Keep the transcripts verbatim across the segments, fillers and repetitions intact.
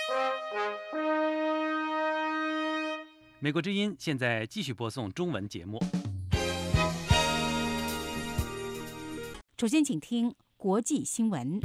美国之音现在继续播送中文节目。 首先，请听国际新闻。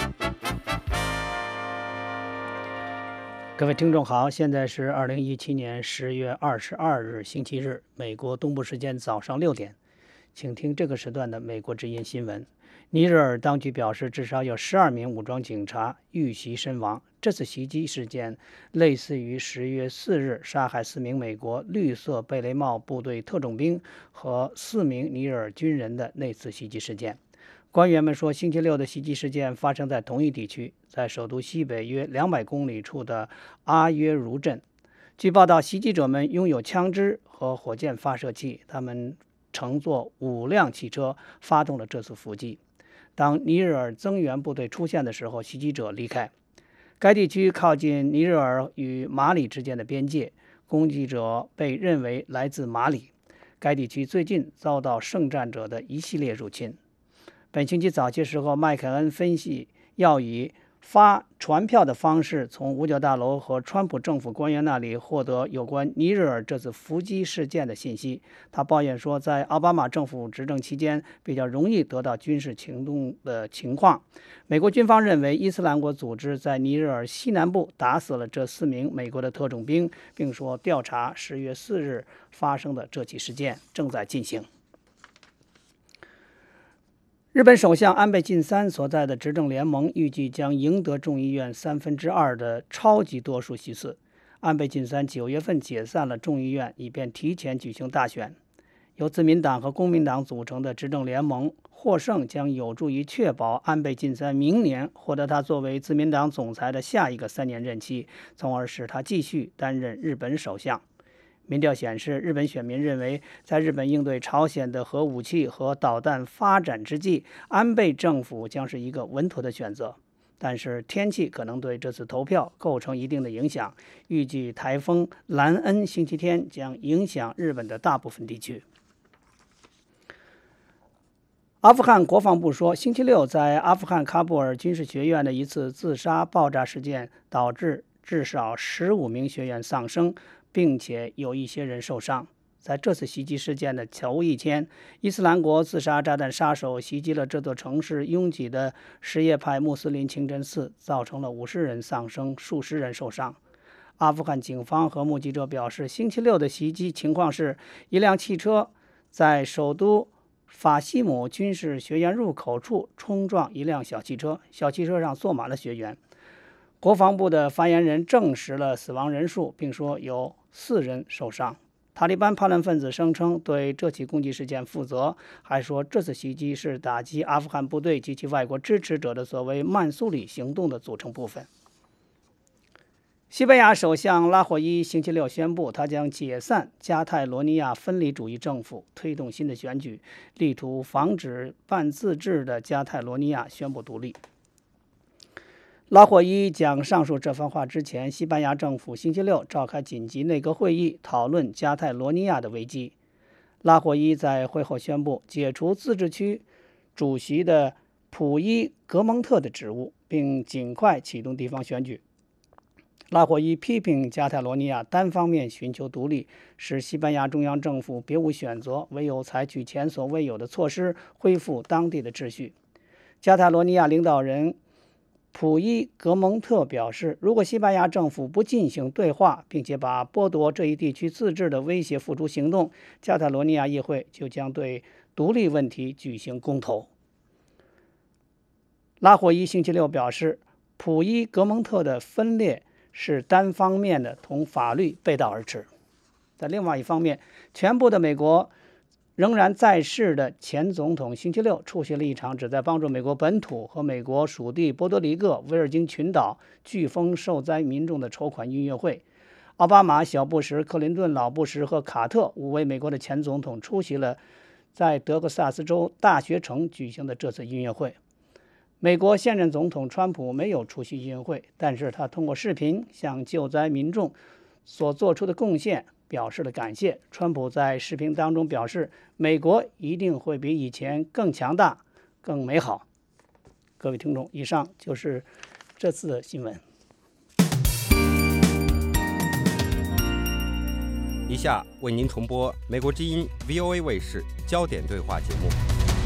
各位听众好，现在是二零一七年十月二十二日星期日，美国东部时间早上六点，请听这个时段的美国之音新闻。尼日尔当局表示，至少有十二名武装警察遇袭身亡。这次袭击事件类似于十月四日杀害四名美国绿色贝雷帽部队特种兵和四名尼日尔军人的那次袭击事件。官员们说，星期六的袭击事件发生在同一地区，在首都西北约两百公里处的阿约茹镇。据报道，袭击者们拥有枪支和火箭发射器，他们乘坐五辆汽车发动了这次伏击。当尼日尔增援部队出现的时候，袭击者离开。该地区靠近尼日尔与马里之间的边界，攻击者被认为来自马里。该地区最近遭到圣战者的一系列入侵。本星期早些时候，麦凯恩分析要以发传票的方式从五角大楼和川普政府官员那里获得有关尼日尔这次伏击事件的信息。他抱怨说，在奥巴马政府执政期间比较容易得到军事行动的情况。美国军方认为伊斯兰国组织在尼日尔西南部打死了这四名美国的特种兵，并说调查十月四日发生的这起事件正在进行。日本首相安倍晋三所在的执政联盟预计将赢得众议院三分之二的超级多数席次。安倍晋三九月份解散了众议院，以便提前举行大选。由自民党和公民党组成的执政联盟获胜，将有助于确保安倍晋三明年获得他作为自民党总裁的下一个三年任期，从而使他继续担任日本首相。民调显示，日本选民认为，在日本应对朝鲜的核武器和导弹发展之际，安倍政府将是一个稳妥的选择。但是，天气可能对这次投票构成一定的影响。预计台风兰恩星期天将影响日本的大部分地区。阿富汗国防部说，星期六在阿富汗喀布尔军事学院的一次自杀爆炸事件导致至少十五名学员丧生，并且有一些人受伤。在这次袭击事件的头一天，伊斯兰国自杀炸弹杀手袭击了这座城市拥挤的什叶派穆斯林清真寺，造成了五十人丧生，数十人受伤。阿富汗警方和目击者表示，星期六的袭击情况是一辆汽车在首都法西姆军事学院入口处冲撞一辆小汽车，小汽车上坐满了学员。国防部的发言人证实了死亡人数，并说有四人受伤。塔利班叛乱分子声称对这起攻击事件负责，还说这次袭击是打击阿富汗部队及其外国支持者的所谓曼苏里行动的组成部分。西班牙首相拉霍伊星期六宣布，他将解散加泰罗尼亚分离主义政府，推动新的选举，力图防止半自治的加泰罗尼亚宣布独立。拉霍伊讲上述这番话之前，西班牙政府星期六召开紧急内阁会议，讨论加泰罗尼亚的危机。拉霍伊在会后宣布解除自治区主席的普伊格蒙特的职务，并尽快启动地方选举。拉霍伊批评加泰罗尼亚单方面寻求独立，使西班牙中央政府别无选择，唯有采取前所未有的措施恢复当地的秩序。加泰罗尼亚领导人普伊格蒙特表示，如果西班牙政府不进行对话，并且把剥夺这一地区自治的威胁付诸行动，加泰罗尼亚议会就将对独立问题举行公投。拉霍伊星期六表示，普伊格蒙特的分裂是单方面的，同法律背道而驰。在另外一方面，全部的美国仍然在世的前总统星期六出席了一场旨在帮助美国本土和美国属地波多黎各、维尔京群岛飓风受灾民众的筹款音乐会。奥巴马、小布什、克林顿、老布什和卡特五位美国的前总统出席了在德克萨斯州大学城举行的这次音乐会。美国现任总统川普没有出席音乐会，但是他通过视频向救灾民众所做出的贡献表示了感谢。川普在视频当中表示，美国一定会比以前更强大、更美好。各位听众，以上就是这次的新闻。 以下为您重播美国之音 V O A 卫视焦点对话节目。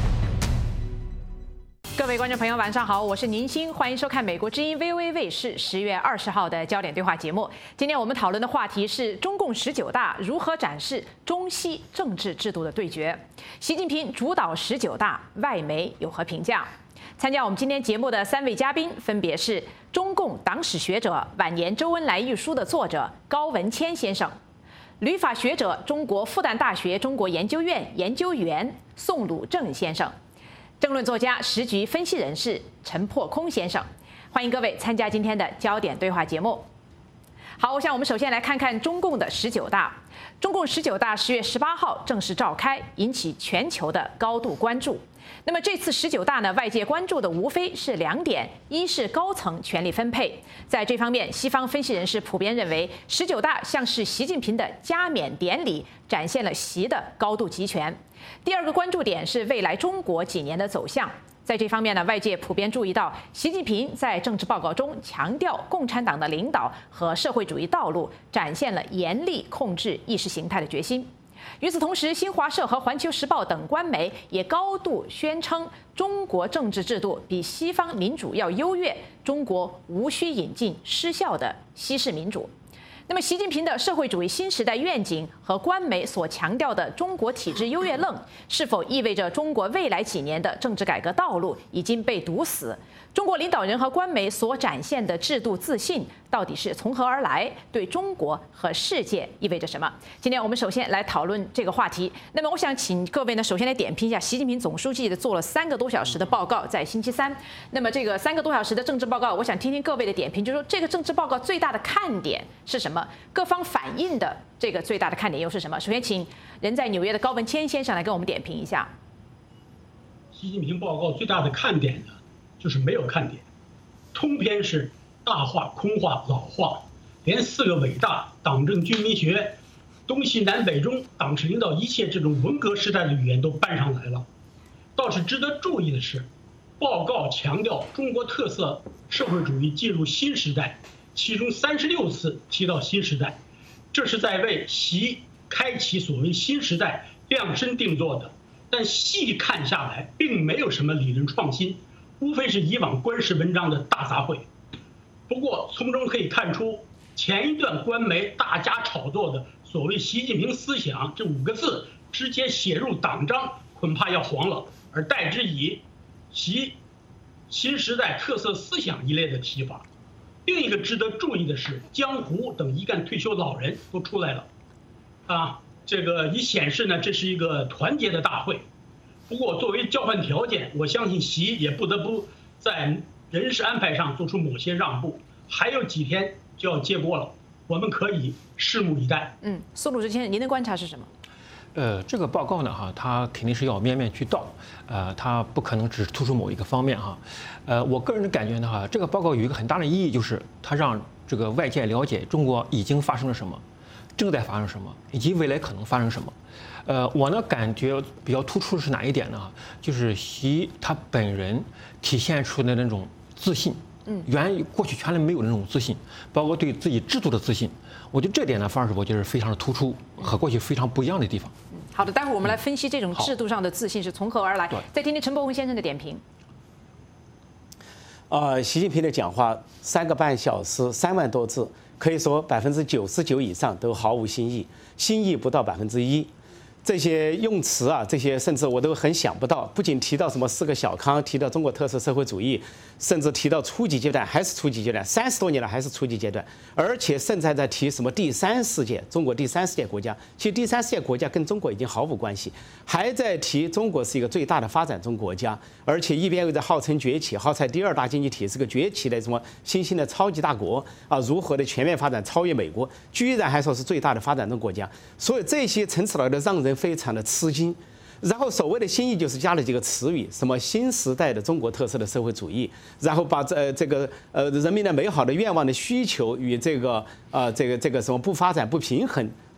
各位观众朋友，晚上好，我是宁鑫，欢迎收看美国之音 V O A 卫视十月二十号的焦点对话节目。今天我们讨论的话题是中共十九大如何展示中西政治制度的对决。习近平主导十九大，外媒有何评价？参加我们今天节目的三位嘉宾分别是中共党史学者、晚年周恩来一书的作者高文谦先生，旅法学者、中国复旦大学中国研究院研究员宋鲁正先生，政论作家、时局分析人士陈破空先生。欢迎各位参加今天的焦点对话节目。好，我想我们首先来看看中共的十九大。中共十九大十月十八号正式召开，引起全球的高度关注。那么这次十九大呢，外界关注的无非是两点：一是高层权力分配，在这方面，西方分析人士普遍认为，十九大像是习近平的加冕典礼，展现了习的高度集权。第二个关注点是未来中国几年的走向。在这方面呢，外界普遍注意到，习近平在政治报告中强调共产党的领导和社会主义道路，展现了严厉控制意识形态的决心。与此同时，新华社和环球时报等官媒也高度宣称，中国政治制度比西方民主要优越，中国无需引进失效的西式民主。那么，习近平的社会主义新时代愿景和官媒所强调的中国体制优越论，是否意味着中国未来几年的政治改革道路已经被堵死？中国领导人和官媒所展现的制度自信到底是从何而来？对中国和世界意味着什么？今天我们首先来讨论这个话题。那么，我想请各位呢，首先来点评一下习近平总书记的做了三个多小时的报告，在星期三。那么，这个三个多小时的政治报告，我想听听各位的点评，就是说这个政治报告最大的看点是什么？各方反映的这个最大的看点又是什么？首先，请人在纽约的高文谦先生来跟我们点评一下。 习近平报告最大的看点呢，就是没有看点，通篇是大话、空话、老话，连四个伟大、党政军民学、东西南北中、党是领导一切这种文革时代的语言都搬上来了。倒是值得注意的是，报告强调中国特色社会主义进入新时代，其中三十六次提到新时代，这是在为习开启所谓新时代量身定做的。但细看下来，并没有什么理论创新，无非是以往官式文章的大杂烩。不过从中可以看出，前一段官媒大加炒作的所谓习近平思想这五个字直接写入党章，恐怕要黄了，而代之以习新时代特色思想一类的提法。另一个值得注意的是，江湖等一干退休老人都出来了，啊，这个以显示呢，这是一个团结的大会。不过作为交换条件，我相信习也不得不在人事安排上做出某些让步。还有几天就要接锅了，我们可以拭目以待。 嗯，宋鲁正先生，您的观察是什么？ 呃，这个报告呢，哈，它肯定是要面面俱到，呃，它不可能只突出某一个方面哈。呃，我个人的感觉呢，哈，这个报告有一个很大的意义，就是它让这个外界了解中国已经发生了什么，正在发生什么，以及未来可能发生什么。呃，我呢感觉比较突出的是哪一点呢？就是习他本人体现出的那种自信，嗯，原过去全来没有那种自信，包括对自己制度的自信。我觉得这点呢，反而是我觉得非常的突出，和过去非常不一样的地方。 嗯，好的，待会儿我们来分析这种制度上的自信是从何而来。再听听陈伯文先生的点评。 呃，习近平的讲话三个半小时，三万多字，可以说百分之九十九以上都毫无新意，新意不到百分之一。这些用词啊，这些甚至我都很想不到。不仅提到什么四个小康，提到中国特色社会主义，甚至提到初级阶段还是初级阶段，三十多年了还是初级阶段，而且甚至还在提什么第三世界，中国第三世界国家。其实第三世界国家跟中国已经毫无关系，还在提中国是一个最大的发展中国家，而且一边又在号称崛起，号称第二大经济体，是个崛起的什么新兴的超级大国啊，如何的全面发展超越美国，居然还说是最大的发展中国家。所以这些陈词老的让人非常的吃惊。然后所谓的新意就是加了几个词语，什么新时代的中国特色的社会主义，然后把这这个呃人民的美好的愿望的需求与这个呃这个这个什么不发展不平衡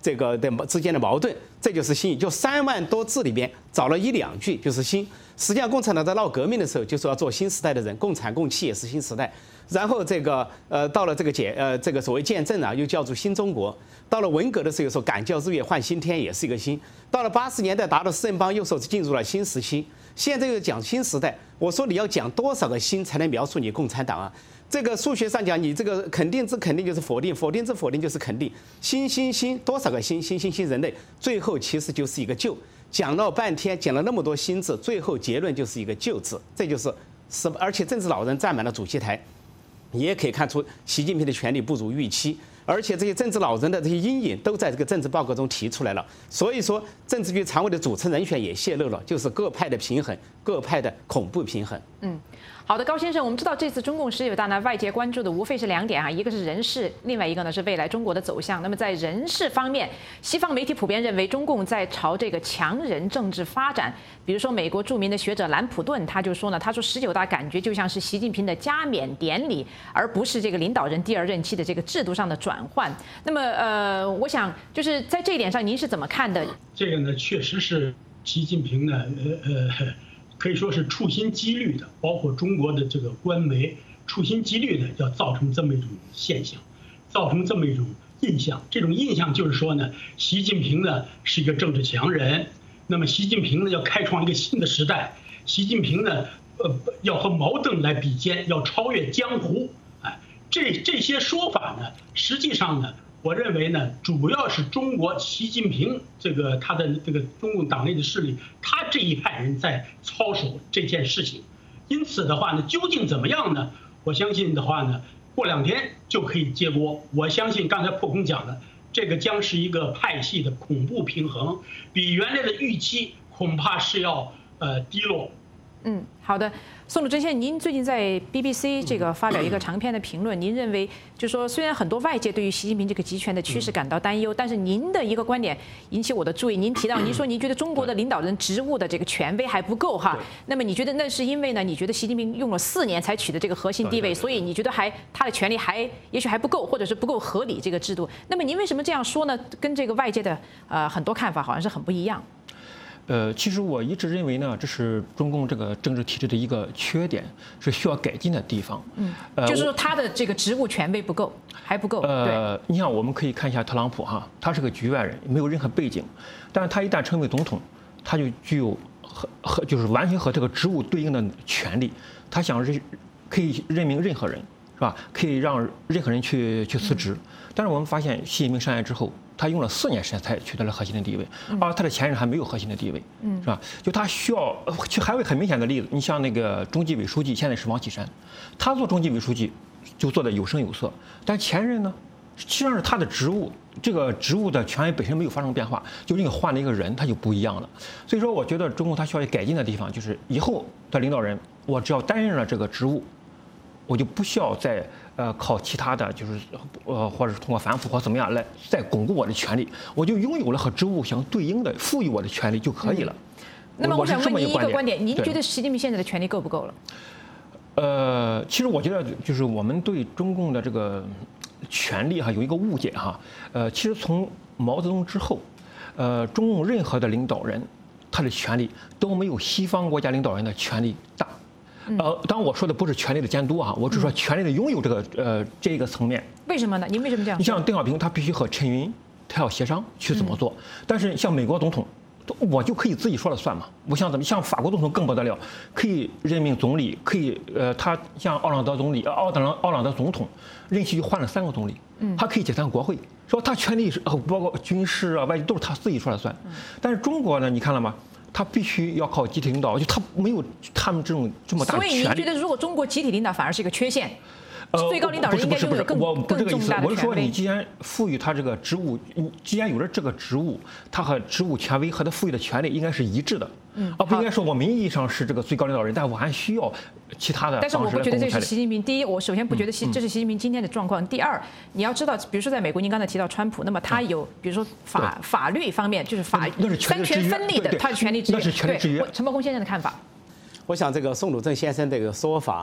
这个的之间的矛盾，这就是新意。就三万多字里边找了一两句就是新。实际上，共产党在闹革命的时候就说要做新时代的人，共产共气也是新时代。然后这个呃，到了这个解呃这个所谓建政啊，又叫做新中国。到了文革的时候说赶教日月换新天，也是一个新。到了八十年代达到四人帮，又说是进入了新时期。现在又讲新时代，我说你要讲多少个新才能描述你共产党啊？这个数学上讲，你这个肯定之肯定就是否定，否定之否定就是肯定。新新新多少个新新新新人类，最后其实就是一个旧。讲了半天，讲了那么多新字，最后结论就是一个旧字。这就是是，而且政治老人占满了主席台，也可以看出习近平的权力不如预期。而且这些政治老人的这些阴影都在这个政治报告中提出来了。所以说，政治局常委的组成人选也泄露了，就是各派的平衡，各派的恐怖平衡。 嗯。好的，高先生，我们知道这次中共十九大呢，外界关注的无非是两点啊，一个是人事，另外一个呢是未来中国的走向。那么在人事方面，西方媒体普遍认为中共在朝这个强人政治发展。比如说，美国著名的学者兰普顿他就说呢，他说十九大感觉就像是习近平的加冕典礼，而不是这个领导人第二任期的这个制度上的转换。那么呃，我想就是在这一点上，您是怎么看的？ 这个呢，确实是习近平呢，呃呃。可以说是处心积虑的，包括中国的这个官媒处心积虑的要造成这么一种现象，造成这么一种印象。这种印象就是说呢，习近平呢是一个政治强人，那么习近平呢要开创一个新的时代，习近平呢呃要和毛泽东来比肩，要超越江湖。哎，这这些说法呢，实际上呢，我认为呢，主要是中国习近平这个他的这个中共党内的势力，他这一派人在操守这件事情。因此的话呢，究竟怎么样呢？我相信的话呢，过两天就可以揭锅。我相信刚才破空讲的，这个将是一个派系的恐怖平衡，比原来的预期恐怕是要呃低落。 嗯，好的，宋鲁真先生，您最近在 B B C 这个发表一个长篇的评论，您认为就说虽然很多外界对于习近平这个集权的趋势感到担忧，但是您的一个观点引起我的注意。您提到，您说您觉得中国的领导人职务的这个权威还不够哈，那么你觉得那是因为呢？你觉得习近平用了四年才取得这个核心地位，所以你觉得还他的权力还也许还不够，或者是不够合理这个制度？那么您为什么这样说呢？跟这个外界的呃很多看法好像是很不一样。 呃，其实我一直认为呢，这是中共这个政治体制的一个缺点，是需要改进的地方。 嗯，就是说他的这个职务权威不够，还不够。 呃，你像我们可以看一下特朗普哈，他是个局外人，没有任何背景，但是他一旦成为总统，他就具有和和就是完全和这个职务对应的权利，他想任可以任命任何人，是吧？可以让任何人去去辞职。但是我们发现，习近平上台之后，他用了四年时间才取得了核心的地位，而他的前任还没有核心的地位，是吧？就他需要，就还有一个很明显的例子，你像那个中纪委书记，现在是王岐山，他做中纪委书记就做的有声有色，但前任呢，实际上是他的职务，这个职务的权威本身没有发生变化，就因为换了一个人，他就不一样了。所以说，我觉得中共他需要改进的地方，就是以后的领导人，我只要担任了这个职务，我就不需要再呃靠其他的就是呃或者是通过反腐或怎么样来再巩固我的权利，我就拥有了和职务相对应的赋予我的权利就可以了。 嗯、那么我想问您一个观点，您觉得习近平现在的权力够不够了？ 呃，其实我觉得就是我们对中共的这个权力哈有一个误解哈。呃，其实从毛泽东之后，呃，中共任何的领导人他的权力都没有西方国家领导人的权力大。呃，当然我说的不是权力的监督啊，我只说权力的拥有这个呃这个层面。 为什么呢？您为什么这样说？ 你像邓小平，他必须和陈云，他要协商去怎么做。但是像美国总统，我就可以自己说了算嘛。我想怎么？像法国总统更不得了，可以任命总理，可以呃，他像奥朗德总理，奥朗奥朗德总统任期就换了三个总理，他可以解散国会，说他权力是包括军事啊、外交都是他自己说了算。但是中国呢，你看了吗？他必须要靠集体领导，就他没有他们这种这么大的权力。 所以您觉得，如果中国集体领导反而是一个缺陷？最高领导人应该拥有更更重大的权威。 我是说，你既然赋予他这个职务，既然有了这个职务，他和职务权威和他赋予的权利应该是一致的，嗯，而不应该说我名义上是这个最高领导人，但我还需要其他的。 但是我不觉得这是习近平。第一，我首先不觉得习这是习近平今天的状况。第二，你要知道，比如说在美国，您刚才提到川普，那么他有比如说法法律方面，就是法三权分立的，他的权力制约。 那是权力制约。 陈伯公先生的看法， 我想这个宋鲁正先生这个说法。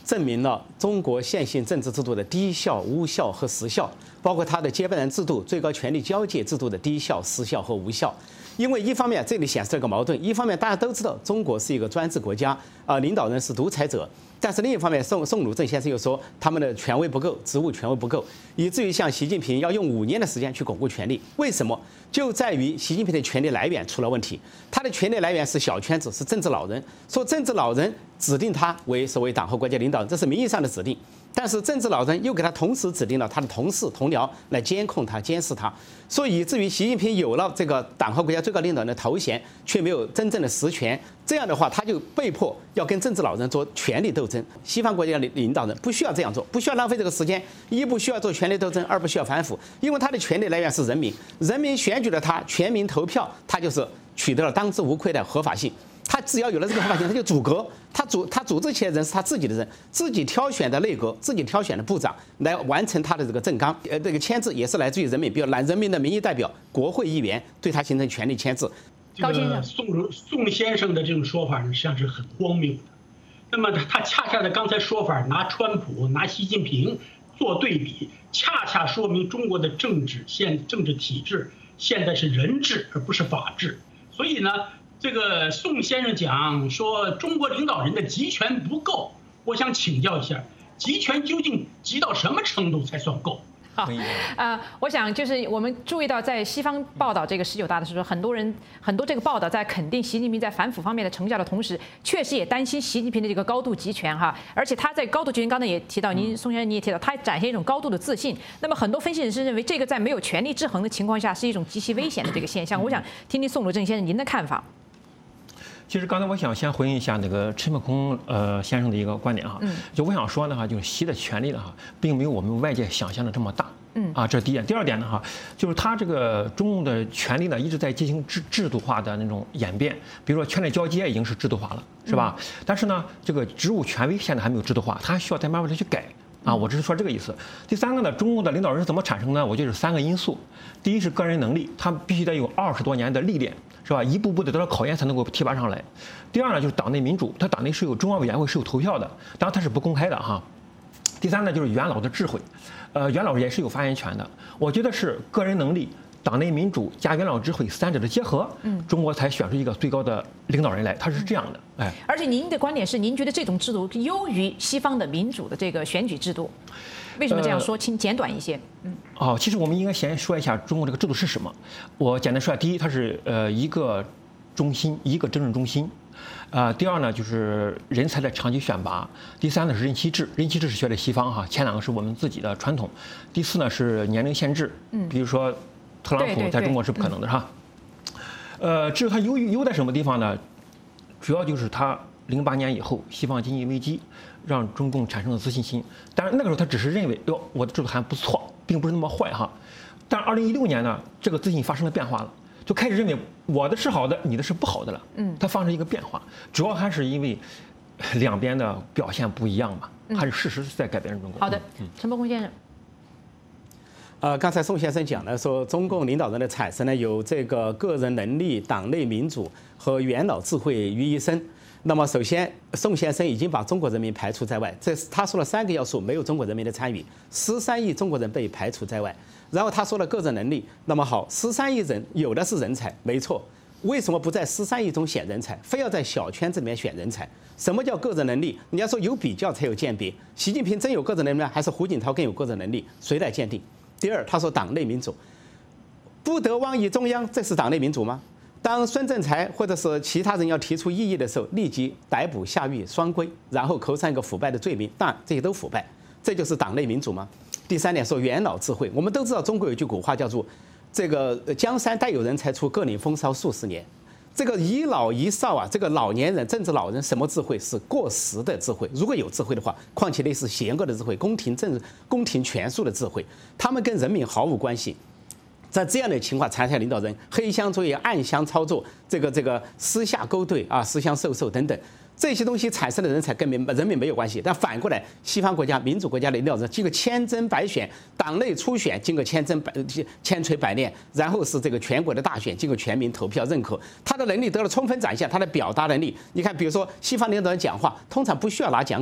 证明了中国现行政治制度的低效、无效和失效，包括它的接班人制度、最高权力交界制度的低效、失效和无效。因为一方面这里显示了一个矛盾，一方面大家都知道中国是一个专制国家，啊、呃，领导人是独裁者，但是另一方面，宋宋鲁正先生又说他们的权威不够，职务权威不够，以至于像习近平要用五年的时间去巩固权力。为什么？就在于习近平的权力来源出了问题，他的权力来源是小圈子，是政治老人，说政治老人指定他为所谓党和国家领导人，这是名义上的指定。但是政治老人又给他同时指定了他的同事同僚来监控他、监视他，所以以至于习近平有了这个党和国家最高领导人的头衔，却没有真正的实权。这样的话，他就被迫要跟政治老人做权力斗争。西方国家的领导人不需要这样做，不需要浪费这个时间，一不需要做权力斗争，二不需要反腐，因为他的权力来源是人民，人民选举了他，全民投票，他就是取得了当之无愧的合法性。他只要有了这个合法性，他就组阁，他组他组织起来的人是他自己的人，自己挑选的内阁，自己挑选的部长来完成他的这个政纲。呃，这个签字也是来自于人民，比如来人民的民意代表、国会议员对他形成权力签字。 这个宋宋先生的这种说法呢，实际上是很荒谬的。那么他恰恰的刚才说法拿川普、拿习近平做对比，恰恰说明中国的政治现政治体制现在是人治而不是法治。所以呢，这个宋先生讲说中国领导人的集权不够，我想请教一下，集权究竟集到什么程度才算够？ 好，呃，我想就是我们注意到，在西方报道这个十九大的时候，很多人很多这个报道在肯定习近平在反腐方面的成效的同时，确实也担心习近平的这个高度集权哈，而且他在高度集权，刚才也提到，您宋先生你也提到，他展现一种高度的自信。那么很多分析人士认为，这个在没有权力制衡的情况下，是一种极其危险的这个现象。我想听听宋鲁正先生您的看法。 其实刚才我想先回应一下那个陈伯空呃先生的一个观点哈，就我想说的话，就是习的权力呢哈，并没有我们外界想象的这么大，嗯啊，这是第一点。第二点呢哈，就是他这个中共的权力呢一直在进行制制度化的那种演变，比如说权力交接已经是制度化了，是吧？但是呢，这个职务权威现在还没有制度化，他还需要再慢慢的去改。啊，我只是说这个意思。第三个呢，中共的领导人是怎么产生呢？我觉得是三个因素。第一是个人能力，他必须得有二十多年的历练，是吧？一步步的得到考验才能够提拔上来。第二呢，就是党内民主，他党内是有中央委员会是有投票的，当然它是不公开的哈。第三呢，就是元老的智慧，呃，元老也是有发言权的。我觉得是个人能力、党内民主加元老智慧三者的结合，嗯，中国才选出一个最高的领导人来，他是这样的，哎。 而且您的观点是，您觉得这种制度优于西方的民主的这个选举制度，为什么这样说？请简短一些。嗯。 哦，其实我们应该先说一下中国这个制度是什么。我简单说一下，第一，它是呃一个中心，一个政治中心。呃，第二呢，就是人才的长期选拔；第三呢是任期制，任期制是学的西方哈，前两个是我们自己的传统；第四呢是年龄限制，嗯，比如说特朗普在中国是不可能的哈。呃，至于它优优在什么地方呢？主要就是它零八年以后西方经济危机让中共产生了自信心，当然那个时候他只是认为哟我的制度还不错，并不是那么坏哈。但二零一六年呢，这个自信发生了变化了。就开始认为我的是好的，你的是不好的了。嗯，它发生一个变化，主要还是因为两边的表现不一样嘛，还是事实是在改变中国。 好的，陈伯空先生。 呃，刚才宋先生讲了，说中共领导人的产生呢，有这个个人能力、党内民主和元老智慧于一身。那么，首先，宋先生已经把中国人民排除在外，这他说了三个要素，没有中国人民的参与，十三亿中国人被排除在外。然后他说了个人能力，那么好，十三亿人有的是人才，没错。为什么不在十三亿中选人才，非要在小圈子里面选人才？什么叫个人能力？人家说有比较才有鉴别。习近平真有个人能力，还是胡锦涛更有个人能力？谁来鉴定？第二，他说党内民主，不得妄议中央，这是党内民主吗？当孙政才或者是其他人要提出异议的时候，立即逮捕下狱双规，然后扣上一个腐败的罪名，当然这些都腐败，这就是党内民主吗？第三点说元老智慧，我们都知道中国有句古话叫做“这个江山代有人才出，各领风骚数十年”。这个一老一少啊，这个老年人、政治老人什么智慧是过时的智慧？如果有智慧的话，况且类似邪恶的智慧、宫廷政、宫廷权术的智慧，他们跟人民毫无关系。在这样的情况，产生领导人黑箱作业、暗箱操作，这个这个私下勾兑啊、私相授受等等。这些东西产生的人才跟民人民没有关系，但反过来，西方国家、民主国家的领导人经过千甄百选，党内初选经过千甄百千锤百炼，然后是这个全国的大选经过全民投票认可，他的能力得了充分展现，他的表达能力。你看，比如说西方领导人讲话，通常不需要拿讲稿。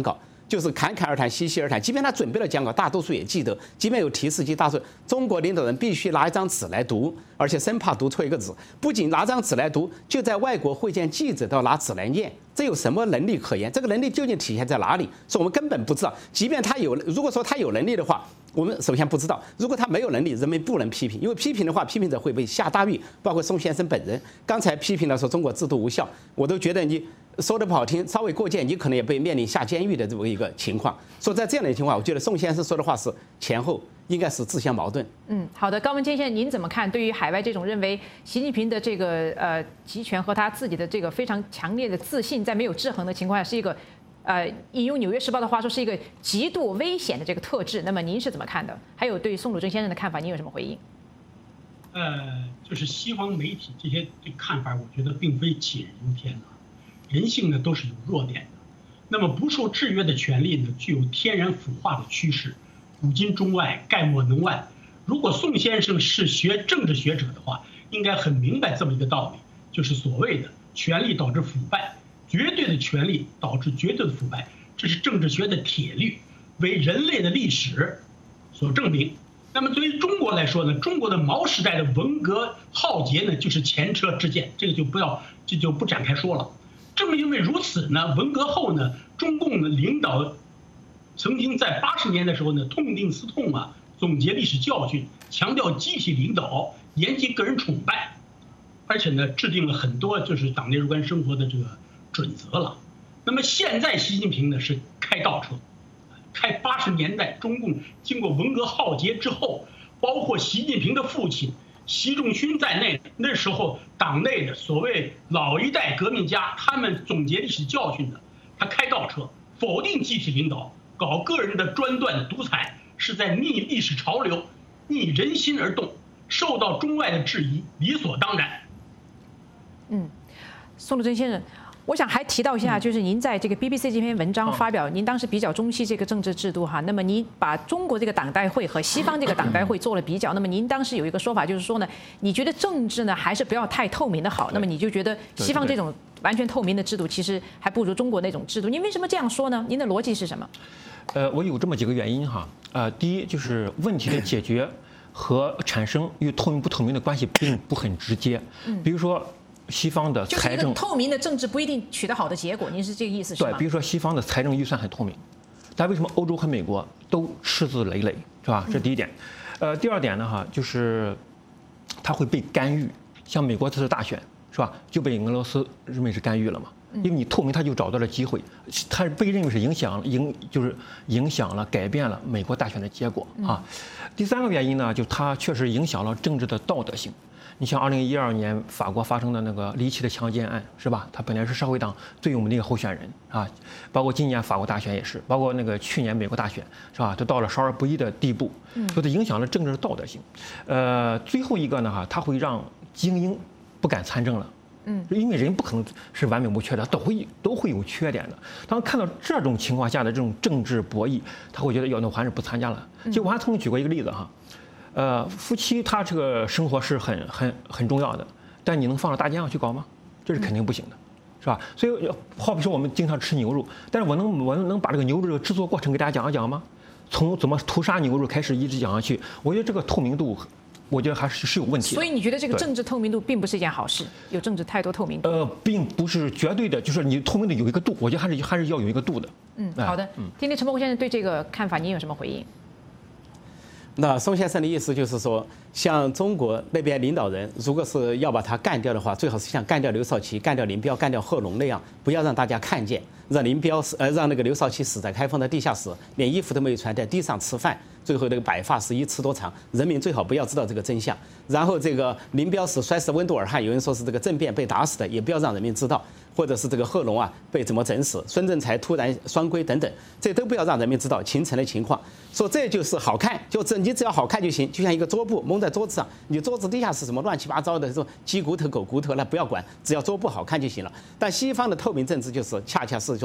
就是侃侃而谈，嬉戏而谈。即便他准备了讲稿，大多数也记得；即便有提示机，大多数中国领导人必须拿一张纸来读，而且生怕读错一个字。不仅拿张纸来读，就在外国会见记者都要拿纸来念。这有什么能力可言？这个能力究竟体现在哪里？是我们根本不知道。即便他有，如果说他有能力的话，我们首先不知道；如果他没有能力，人们不能批评，因为批评的话，批评者会被下大狱。包括宋先生本人，刚才批评了说中国制度无效，我都觉得你。说的不好听，稍微过界，你可能也被面临下监狱的这么一个情况。所以在这样的情况，我觉得宋先生说的话是前后应该是自相矛盾。 嗯，好的，高文坚先生，您怎么看？对于海外这种认为习近平的这个呃集权和他自己的这个非常强烈的自信，在没有制衡的情况下，是一个呃引用《纽约时报》的话说，是一个极度危险的这个特质。那么您是怎么看的？还有对宋鲁珍先生的看法，您有什么回应？ 呃，就是西方媒体这些这个看法，我觉得并非杞人忧天啊。人性呢都是有弱点的，那么不受制约的权利呢，具有天然腐化的趋势，古今中外概莫能外。如果宋先生是学政治学者的话，应该很明白这么一个道理，就是所谓的权力导致腐败，绝对的权力导致绝对的腐败，这是政治学的铁律，为人类的历史所证明。那么对于中国来说呢，中国的毛时代的文革浩劫呢，就是前车之鉴，这个就不要这就不展开说了。正因为如此呢，文革后呢，中共的领导曾经在八十年的时候呢，痛定思痛啊，总结历史教训，强调集体领导，严禁个人崇拜，而且呢，制定了很多就是党内入关生活的这个准则了。那么现在习近平呢是开倒车，开八十年代中共经过文革浩劫之后，包括习近平的父亲习仲勋在内，那时候党内的所谓老一代革命家，他们总结历史教训的，他开倒车，否定集体领导，搞个人的专断独裁，是在逆历史潮流，逆人心而动，受到中外的质疑，理所当然。 嗯，宋鲁珍先生。我想还提到一下，就是您在这个 B B C 这篇文章发表，您当时比较中西这个政治制度哈。那么您把中国这个党代会和西方这个党代会做了比较。那么您当时有一个说法，就是说呢，你觉得政治呢还是不要太透明的好。那么你就觉得西方这种完全透明的制度，其实还不如中国那种制度。您为什么这样说呢？您的逻辑是什么？ 呃，我有这么几个原因哈。呃，第一就是问题的解决和产生与透明不透明的关系并不很直接。比如说。西方的财政透明的政治不一定取得好的结果，您是这个意思是吗？ 对，比如说西方的财政预算很透明，但为什么欧洲和美国都赤字累累，是吧？这第一点。呃，第二点呢，哈，就是它会被干预，像美国这次大选，是吧？就被俄罗斯认为是干预了嘛？因为你透明，他就找到了机会，他被认为是影响影就是影响了改变了美国大选的结果啊。第三个原因呢，就它确实影响了政治的道德性。你像二零一二年法国发生的那个离奇的强奸案，是吧？他本来是社会党最有名的一个候选人啊，包括今年法国大选也是，包括那个去年美国大选，是吧？都到了少儿不宜的地步，所以它影响了政治的道德性。呃，最后一个呢，哈，它会让精英不敢参政了。嗯，因为人不可能是完美无缺的，都会都会有缺点的。当看到这种情况下的这种政治博弈，他会觉得要那我还是不参加了。就我还曾经举过一个例子哈。呃，夫妻他这个生活是很很很重要的，但你能放到大街上去搞吗？这是肯定不行的，是吧？所以好比说我们经常吃牛肉，但是我能我能把这个牛肉的制作过程给大家讲一讲吗？从怎么屠杀牛肉开始一直讲下去，我觉得这个透明度，我觉得还是是有问题的。 所以你觉得这个政治透明度并不是一件好事，有政治太多透明度？ 呃，并不是绝对的，就是你透明度有一个度，我觉得还是还是要有一个度的。 嗯，好的。嗯，听听陈伯虎先生对这个看法，您有什么回应？ 那宋先生的意思就是说，像中国那边领导人，如果是要把他干掉的话，最好是像干掉刘少奇、干掉林彪、干掉贺龙那样，不要让大家看见，让林彪死，呃，让那个刘少奇死在开封的地下室，连衣服都没有穿，在地上吃饭，最后那个白发是一吃多长，人民最好不要知道这个真相。然后这个林彪是摔死温都尔汗，有人说是这个政变被打死的，也不要让人民知道。或者是这个贺龙啊被怎么整死，孙政才突然双规等等，这都不要让人民知道形成的情况。说这就是好看，就是你只要好看就行，就像一个桌布蒙在桌子上，你桌子底下是什么乱七八糟的这种鸡骨头、狗骨头，那不要管，只要桌布好看就行了。但西方的透明政治就是恰恰是说，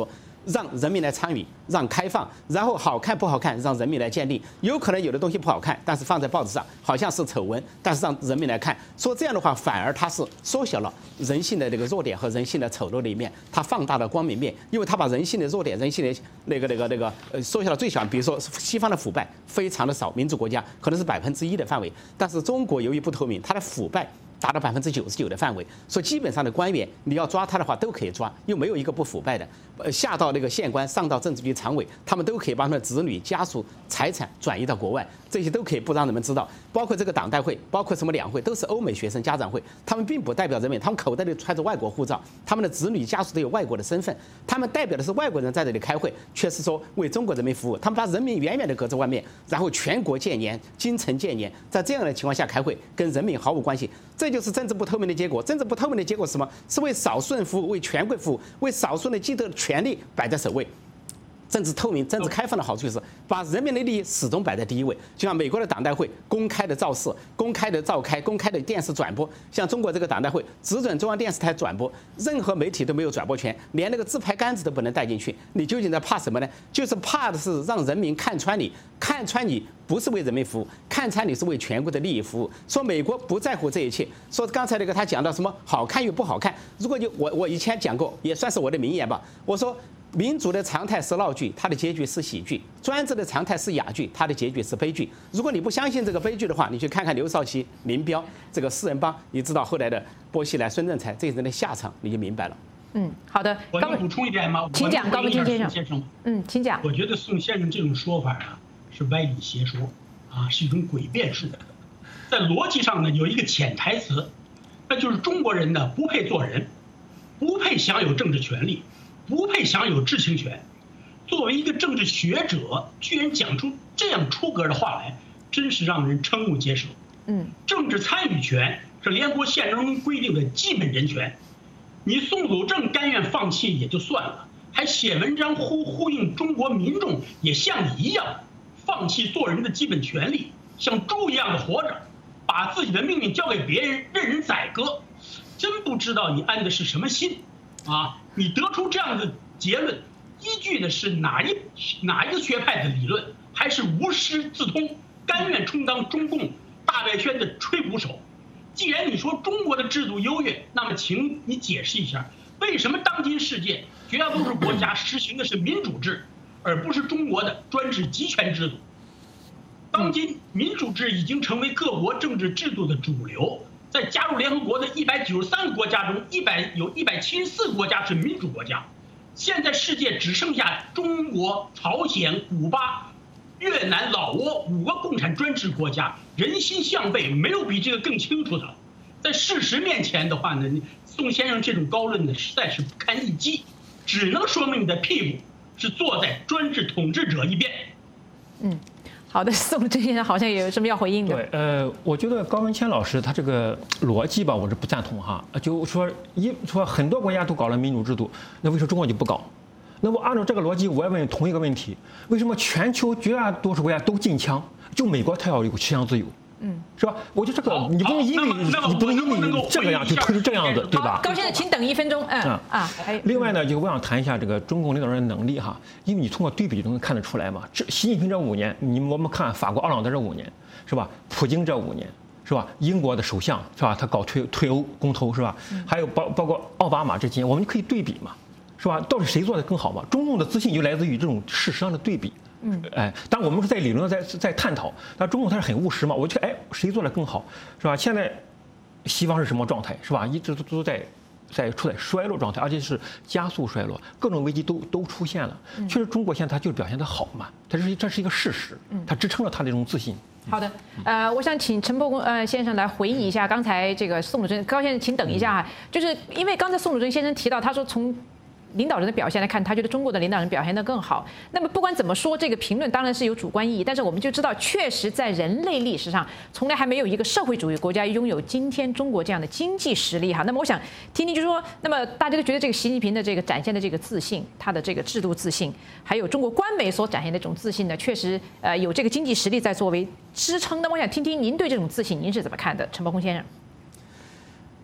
让人民来参与，让开放，然后好看不好看让人民来鉴定。有可能有的东西不好看，但是放在报纸上好像是丑闻，但是让人民来看。说这样的话，反而它是缩小了人性的这个弱点和人性的丑陋的一面，它放大了光明面，因为它把人性的弱点、人性的那个、那个、那个呃缩小到最小。比如说西方的腐败非常的少，民主国家可能是百分之一的范围，但是中国由于不透明，它的腐败达到百分之九十九的范围，所以基本上的官员你要抓他的话都可以抓，又没有一个不腐败的。呃，下到那个县官，上到政治局常委，他们都可以把他们的子女、家属、财产转移到国外，这些都可以不让人们知道。包括这个党代会，包括什么两会，都是欧美学生家长会，他们并不代表人民，他们口袋里揣着外国护照，他们的子女家属都有外国的身份，他们代表的是外国人在这里开会，却是说为中国人民服务，他们把人民远远的隔在外面，然后全国建言、京城建言，在这样的情况下开会，跟人民毫无关系。这就是政治不透明的结果。政治不透明的结果是什么？是为少数人服务，为全国服务，为少数人既得的权利摆在首位。政治透明、政治开放的好处就是把人民的利益始终摆在第一位。就像美国的党代会公开的造势、公开的召开、公开的电视转播，像中国这个党代会只准中央电视台转播，任何媒体都没有转播权，连那个自拍杆子都不能带进去。你究竟在怕什么呢？就是怕的是让人民看穿你，看穿你不是为人民服务，看穿你是为全国的利益服务。说美国不在乎这一切，说刚才那个他讲到什么好看与不好看，如果就我我以前讲过，也算是我的名言吧，我说。民主的常态是闹剧，它的结局是喜剧；专制的常态是哑剧，它的结局是悲剧。如果你不相信这个悲剧的话，你去看看刘少奇、林彪这个四人帮，你知道后来的薄熙来、孙政才这些人的下场，你就明白了。 嗯，好的。 我能补充一点吗？ 请讲，高文清先生。 先生， 嗯，请讲。 我觉得宋先生这种说法啊，是歪理邪说，啊，是一种诡辩式的。在逻辑上呢，有一个潜台词，那就是中国人呢不配做人，不配享有政治权利。不配享有知情权。作为一个政治学者，居然讲出这样出格的话来，真是让人瞠目结舌。 嗯， 政治参与权是联合国宪章中规定的基本人权，你宋祖正甘愿放弃也就算了，还写文章呼呼应中国民众也像你一样放弃做人的基本权利，像猪一样的活着，把自己的命运交给别人，任人宰割。真不知道你安的是什么心啊！你得出这样的结论，依据的是哪一哪一个学派的理论，还是无师自通，甘愿充当中共大外宣的吹鼓手？既然你说中国的制度优越，那么请你解释一下，为什么当今世界绝大多数国家实行的是民主制，而不是中国的专制集权制度？当今民主制已经成为各国政治制度的主流。在加入联合国的一百九十三个国家中，一百有一百七十四个国家是民主国家。现在世界只剩下中国、朝鲜、古巴、越南、老挝五个共产专制国家，人心向背，没有比这个更清楚的。在事实面前的话呢，宋先生这种高论呢，实在是不堪一击，只能说明你的屁股是坐在专制统治者一边。 嗯。好的，宋真先生好像也有什么要回应的。 对，呃，我觉得高文谦老师他这个逻辑吧，我是不赞同哈。就说一说很多国家都搞了民主制度，那为什么中国就不搞？那么按照这个逻辑，我也问同一个问题：为什么全球绝大多数国家都禁枪，就美国它要有持枪自由？嗯，是吧？我觉得这个你不能因为你不能因为这个样就推出这样子，对吧？ 高先生，请等一分钟。嗯啊， 另外呢，就我想谈一下这个中共领导人的能力哈，因为你通过对比就能看得出来嘛。这习近平这五年，你我们看法国奥朗德这五年，是吧？普京这五年，是吧？英国的首相是吧？他搞退退欧公投是吧？还有包包括奥巴马这几年，我们可以对比嘛，是吧？到底谁做的更好嘛？中共的自信就来自于这种事实上的对比。嗯，哎，当然我们是在理论上在在探讨，但中共它是很务实嘛，我觉得哎，谁做的更好，是吧？现在西方是什么状态，是吧？一直都都在在处在衰落状态，而且是加速衰落，各种危机都都出现了。确实，中国现在它就是表现得好嘛，它是这是一个事实，它支撑了它这种自信。 好的，呃，我想请陈伯公呃先生来回忆一下刚才这个宋祖桢，高先生，请等一下哈，就是因为刚才宋祖桢先生提到，他说从领导人的表现来看，他觉得中国的领导人表现得更好。那么不管怎么说，这个评论当然是有主观意义，但是我们就知道，确实在人类历史上，从来还没有一个社会主义国家拥有今天中国这样的经济实力哈。那么我想听听，就是说，那么大家都觉得这个习近平的这个展现的这个自信，他的这个制度自信，还有中国官媒所展现的这种自信呢，确实呃有这个经济实力在作为支撑。那么我想听听您对这种自信您是怎么看的，陈伯公先生？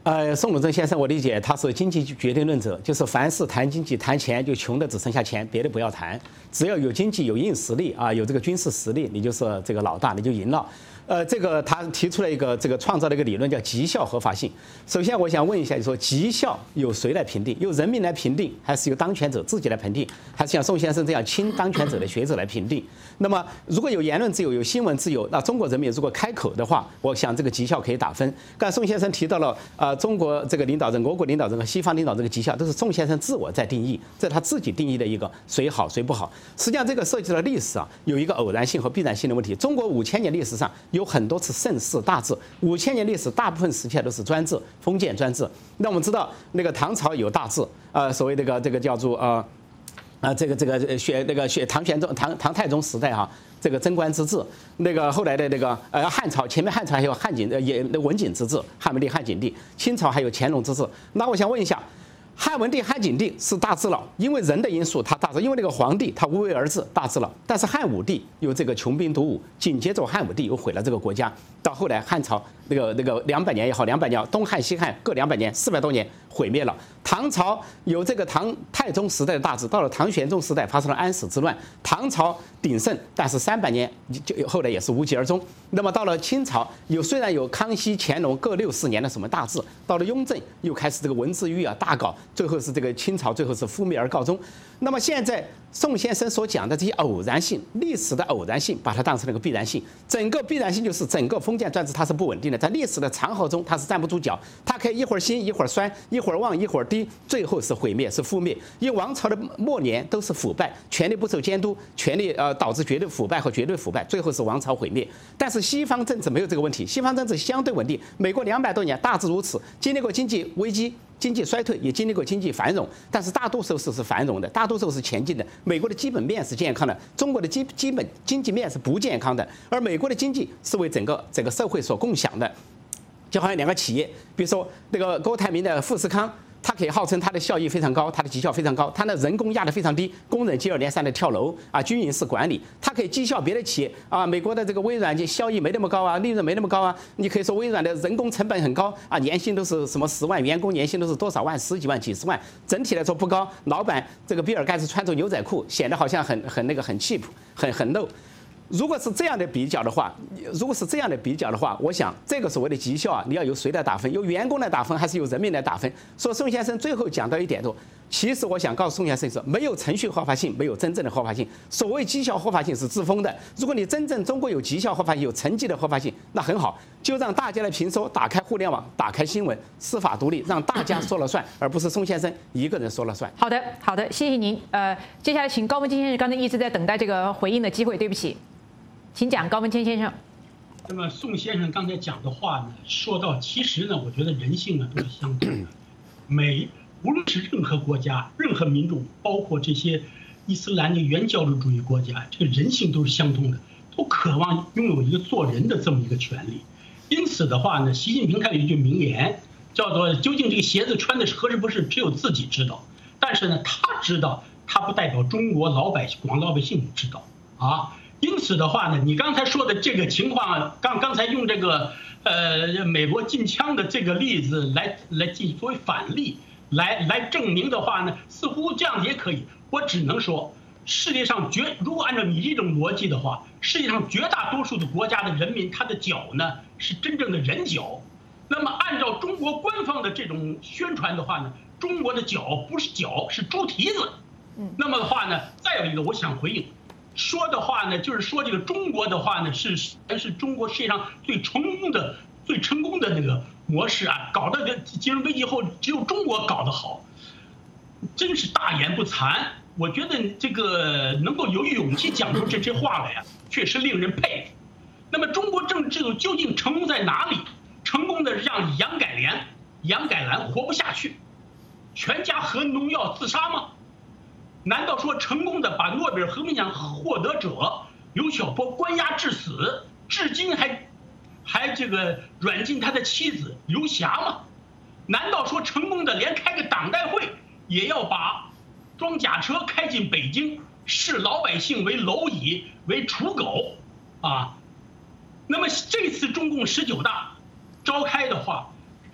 呃，宋鲁正先生，我理解他是经济决定论者，就是凡是谈经济、谈钱，就穷的只剩下钱，别的不要谈。只要有经济、有硬实力啊，有这个军事实力，你就是这个老大，你就赢了。呃，这个他提出了一个这个创造了一个理论叫绩效合法性。首先，我想问一下，就说绩效由谁来评定？由人民来评定，还是由当权者自己来评定？还是像宋先生这样亲当权者的学者来评定？那么，如果有言论自由、有新闻自由，那中国人民如果开口的话，我想这个绩效可以打分。刚才宋先生提到了，呃，中国这个领导人、俄国领导人和西方领导人的绩效都是宋先生自我在定义，这是他自己定义的一个谁好谁不好。实际上，这个涉及到历史啊，有一个偶然性和必然性的问题。中国五千年历史上有很多次盛世大治，五千年历史大部分时期都是专制、封建专制。那我们知道，那个唐朝有大治，呃，所谓这个这个叫做呃。啊，这个这个学那个学唐玄宗唐唐太宗时代哈，这个贞观之治，那个后来的那个呃汉朝，前面汉朝还有汉景呃也文景之治，汉文帝、汉景帝，清朝还有乾隆之治。那我想问一下，汉文帝、汉景帝是大治了，因为人的因素他大治，因为那个皇帝他无为而治大治了。但是汉武帝有这个穷兵黩武，紧接着汉武帝又毁了这个国家。到后来汉朝那个那个两百年也好，两百年东汉西汉各两百年，四百多年毁灭了。唐朝有这个唐太宗时代的大治，到了唐玄宗时代发生了安史之乱，唐朝鼎盛，但是三百年就后来也是无疾而终。那么到了清朝，有虽然有康熙、乾隆各六四年的什么大治，到了雍正又开始这个文字狱啊大搞，最后是这个清朝最后是覆灭而告终。那么现在宋先生所讲的这些偶然性，历史的偶然性，把它当成了个必然性。整个必然性就是整个封建专制它是不稳定的，在历史的长河中它是站不住脚，它可以一会儿兴一会儿衰，一会儿旺一会儿低，最后是毁灭是覆灭。因为王朝的末年都是腐败，权力不受监督，权力呃导致绝对腐败和绝对腐败，最后是王朝毁灭。但是西方政治没有这个问题，西方政治相对稳定。美国两百多年大致如此，经历过经济危机。经济衰退也经历过经济繁荣，但是大多数是是繁荣的，大多数是前进的。美国的基本面是健康的，中国的基基本经济面是不健康的。而美国的经济是为整个整个社会所共享的，就好像两个企业，比如说那个郭台铭的富士康。它可以号称它的效益非常高，它的绩效非常高，它的人工压得非常低，工人接二连三的跳楼啊，军营式管理，它可以绩效别的企业啊。美国的这个微软就效益没那么高啊，利润没那么高啊。你可以说微软的人工成本很高啊，年薪都是什么十万，员工年薪都是多少万，十几万、几十万，整体来说不高。老板这个比尔盖茨穿着牛仔裤，显得好像很很那个很 cheap， 很很 low。如果是这样的比较的话，如果是这样的比较的话，我想这个所谓的绩效啊，你要由谁来打分？由员工来打分，还是由人民来打分？所以宋先生最后讲到一点说，其实我想告诉宋先生说，没有程序合法性，没有真正的合法性。所谓绩效合法性是自封的。如果你真正中国有绩效合法性、有成绩的合法性，那很好，就让大家来评说，打开互联网，打开新闻，司法独立，让大家说了算，而不是宋先生一个人说了算。 好的，好的，谢谢您。呃，接下来请高文谦先生，刚才一直在等待这个回应的机会，对不起。请讲，高文谦先生。 那么宋先生刚才讲的话呢，说到其实呢，我觉得人性呢都是相同的。每无论是任何国家、任何民众，包括这些伊斯兰的原教旨主义国家，这个人性都是相通的，都渴望拥有一个做人的这么一个权利。因此的话呢，习近平他有一句名言，叫做“究竟这个鞋子穿的是合适不是，只有自己知道”。但是呢，他知道，他不代表中国老百姓、广老百姓知道啊。因此的话呢，你刚才说的这个情况，刚刚才用这个呃美国禁枪的这个例子来来进作为反例，来来证明的话呢，似乎这样也可以。我只能说，世界上绝如果按照你这种逻辑的话，世界上绝大多数的国家的人民，他的脚呢是真正的人脚。那么按照中国官方的这种宣传的话呢，中国的脚不是脚，是猪蹄子。嗯，那么的话呢，再有一个我想回应。说的话呢，就是说这个中国的话呢，是是中国世界上最成功的、最成功的那个模式啊，搞的这金融危机后，只有中国搞得好，真是大言不惭。我觉得这个能够有勇气讲出这些话来呀，确实令人佩服。那么中国政治制度究竟成功在哪里？成功的让杨改莲、杨改兰活不下去，全家喝农药自杀吗？难道说成功的把诺贝尔和平奖获得者刘晓波关押致死，至今还还这个软禁他的妻子刘霞吗？难道说成功的连开个党代会也要把装甲车开进北京，视老百姓为蝼蚁、为刍狗啊？那么这次中共十九大召开的话，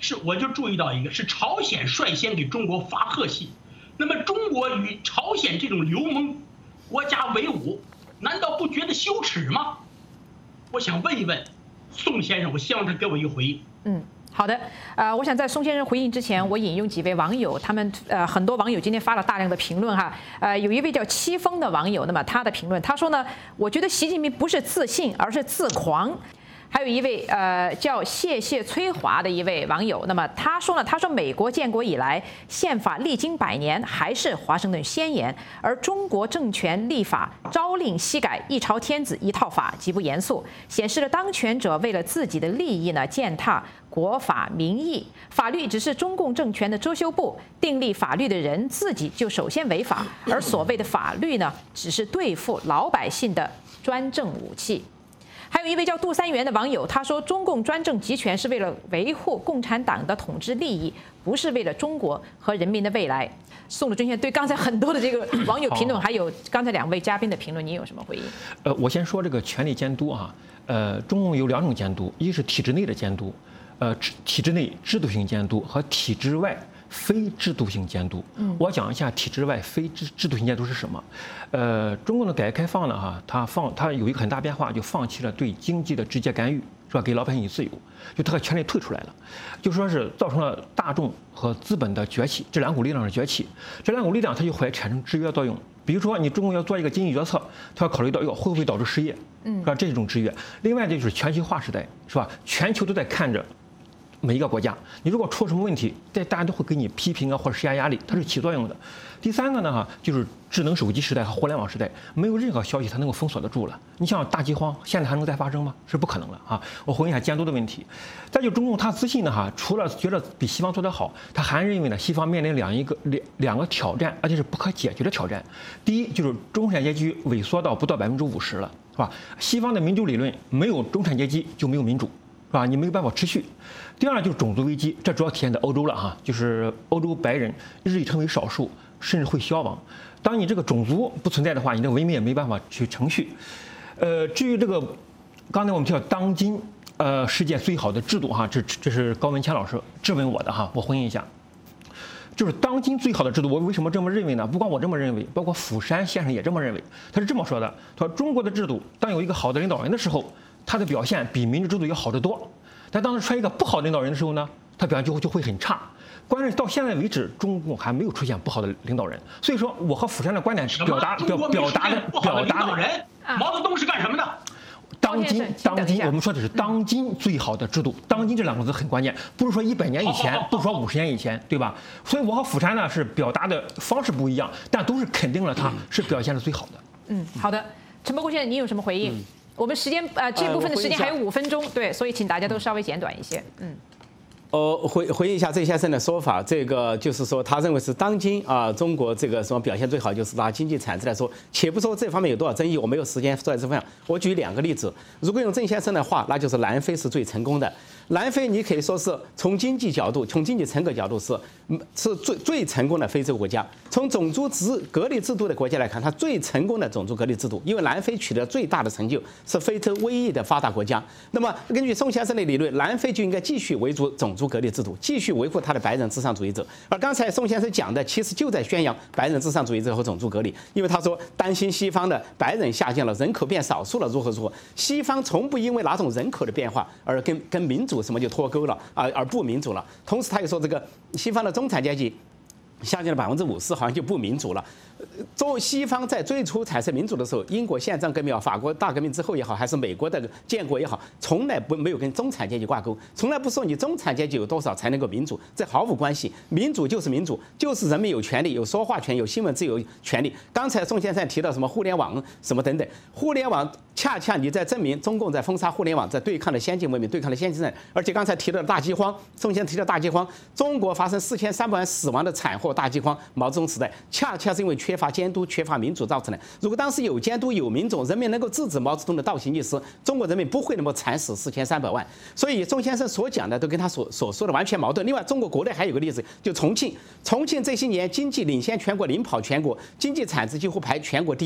是我就注意到一个，是朝鲜率先给中国发贺信。那么中国与朝鲜这种流盟国家为伍，难道不觉得羞耻吗？我想问一问宋先生，我希望他给我一个回应。 嗯。好的，呃，我想在宋先生回应之前，我引用几位网友，他们呃很多网友今天发了大量的评论哈，呃，有一位叫戚风的网友，那么他的评论，他说呢，我觉得习近平不是自信，而是自狂。还有一位呃叫谢谢崔华的一位网友，那么他说呢，他说美国建国以来，宪法历经百年还是华盛顿宣言，而中国政权立法朝令夕改，一朝天子一套法，极不严肃，显示了当权者为了自己的利益呢践踏国法民意，法律只是中共政权的遮羞布，订立法律的人自己就首先违法，而所谓的法律呢，只是对付老百姓的专政武器。还有一位叫杜三元的网友，他说中共专政集权是为了维护共产党的统治利益，不是为了中国和人民的未来。宋鲁尊先生对刚才很多的这个网友评论，还有刚才两位嘉宾的评论，您有什么回应？ 呃，我先说这个权力监督啊，呃，中共有两种监督，一是体制内的监督，呃，体制内制度性监督和体制外非制度性监督。我讲一下体制外非制制度性监督是什么。呃，中共的改革开放呢，哈，它放它有一个很大变化，就放弃了对经济的直接干预，是吧？给老百姓自由，就它的权力退出来了，就说是造成了大众和资本的崛起，这两股力量的崛起，这两股力量它就会产生制约作用。比如说，你中共要做一个经济决策，它要考虑到，哟，会不会导致失业，是吧？这是一种制约。另外就是全球化时代，是吧？全球都在看着每一个国家，你如果出什么问题，大大家都会给你批评啊，或者施加压力，它是起作用的。第三个呢，哈，就是智能手机时代和互联网时代，没有任何消息它能够封锁得住了。你像大饥荒，现在还能再发生吗？是不可能了啊！我回应一下监督的问题。再就中共他自信呢，哈，除了觉得比西方做得好，他还认为呢，西方面临两一个两两个挑战，而且是不可解决的挑战。第一就是中产阶级萎缩到不到百分之五十了，是吧？西方的民主理论，没有中产阶级就没有民主。是吧？你没有办法持续。第二就是种族危机，这主要体现在欧洲了哈，就是欧洲白人日益成为少数，甚至会消亡。当你这个种族不存在的话，你的文明也没办法去程序。呃，至于这个，刚才我们提到当今呃世界最好的制度哈，这这是高文谦老师质问我的哈，我回应一下。就是当今最好的制度，我为什么这么认为呢？不光我这么认为，包括釜山先生也这么认为。他是这么说的：他说中国的制度，当有一个好的领导人的时候，他的表现比民主制度要好得多，但当他出现一个不好的领导人的时候呢，他表现就就会很差。关键是到现在为止，中共还没有出现不好的领导人。所以说，我和釜山的观点是表达表表达的表达的。 毛泽东是干什么的？ 当今当今我们说的是当今最好的制度，当今这两个字很关键，不是说一百年以前，不是说五十年以前，对吧？所以我和釜山呢是表达的方式不一样，但都是肯定了他是表现的最好的。 嗯，好的，陈伯公先生，您有什么回应？嗯我们时间呃这部分的时间还有五分钟，对，所以请大家都稍微简短一些。嗯。 呃，回回应一下郑先生的说法，这个就是说，他认为是当今啊中国这个什么表现最好，就是拿经济产值来说。且不说这方面有多少争议，我没有时间说在这方面。我举两个例子，如果用郑先生的话，那就是南非是最成功的。南非你可以说是从经济角度，从经济成果角度是是最最成功的非洲国家。从种族制隔离制度的国家来看，它最成功的种族隔离制度，因为南非取得最大的成就，是非洲唯一的发达国家。那么根据宋先生的理论，南非就应该继续维持种族隔离制度，继续维护他的白人至上主义者。而刚才宋先生讲的，其实就在宣扬白人至上主义者和种族隔离，因为他说担心西方的白人下降了，人口变少数了，如何如何。西方从不因为哪种人口的变化而跟跟民主什么就脱钩了啊，而不民主了。同时，他又说这个西方的中产阶级下降了百分之五十，好像就不民主了。作为西方在最初产生民主的时候，英国宪章革命也好，法国大革命之后也好，还是美国的建国也好，从来不没有跟中产阶级挂钩，从来不说你中产阶级有多少才能够民主，这毫无关系。民主就是民主，就是人民有权利，有说话权，有新闻自由权利。刚才宋先生提到什么互联网什么等等，互联网恰恰你在证明中共在封杀互联网，在对抗的先进文明，对抗的先进人。而且刚才提到的大饥荒，宋先生提到大饥荒，中国发生四千三百万死亡的惨祸大饥荒，毛泽东时代恰恰是因为缺乏监督、缺乏民主造成的。如果当时有监督、有民主，人民能够制止毛泽东的倒行逆施，中国人民不会那么惨死四千三百万。所以宋先生所讲的都跟他所所说的完全矛盾。另外，中国国内还有个例子，就重庆，重庆这些年经济领先全国，领跑全国，经济产值几乎排全国第一。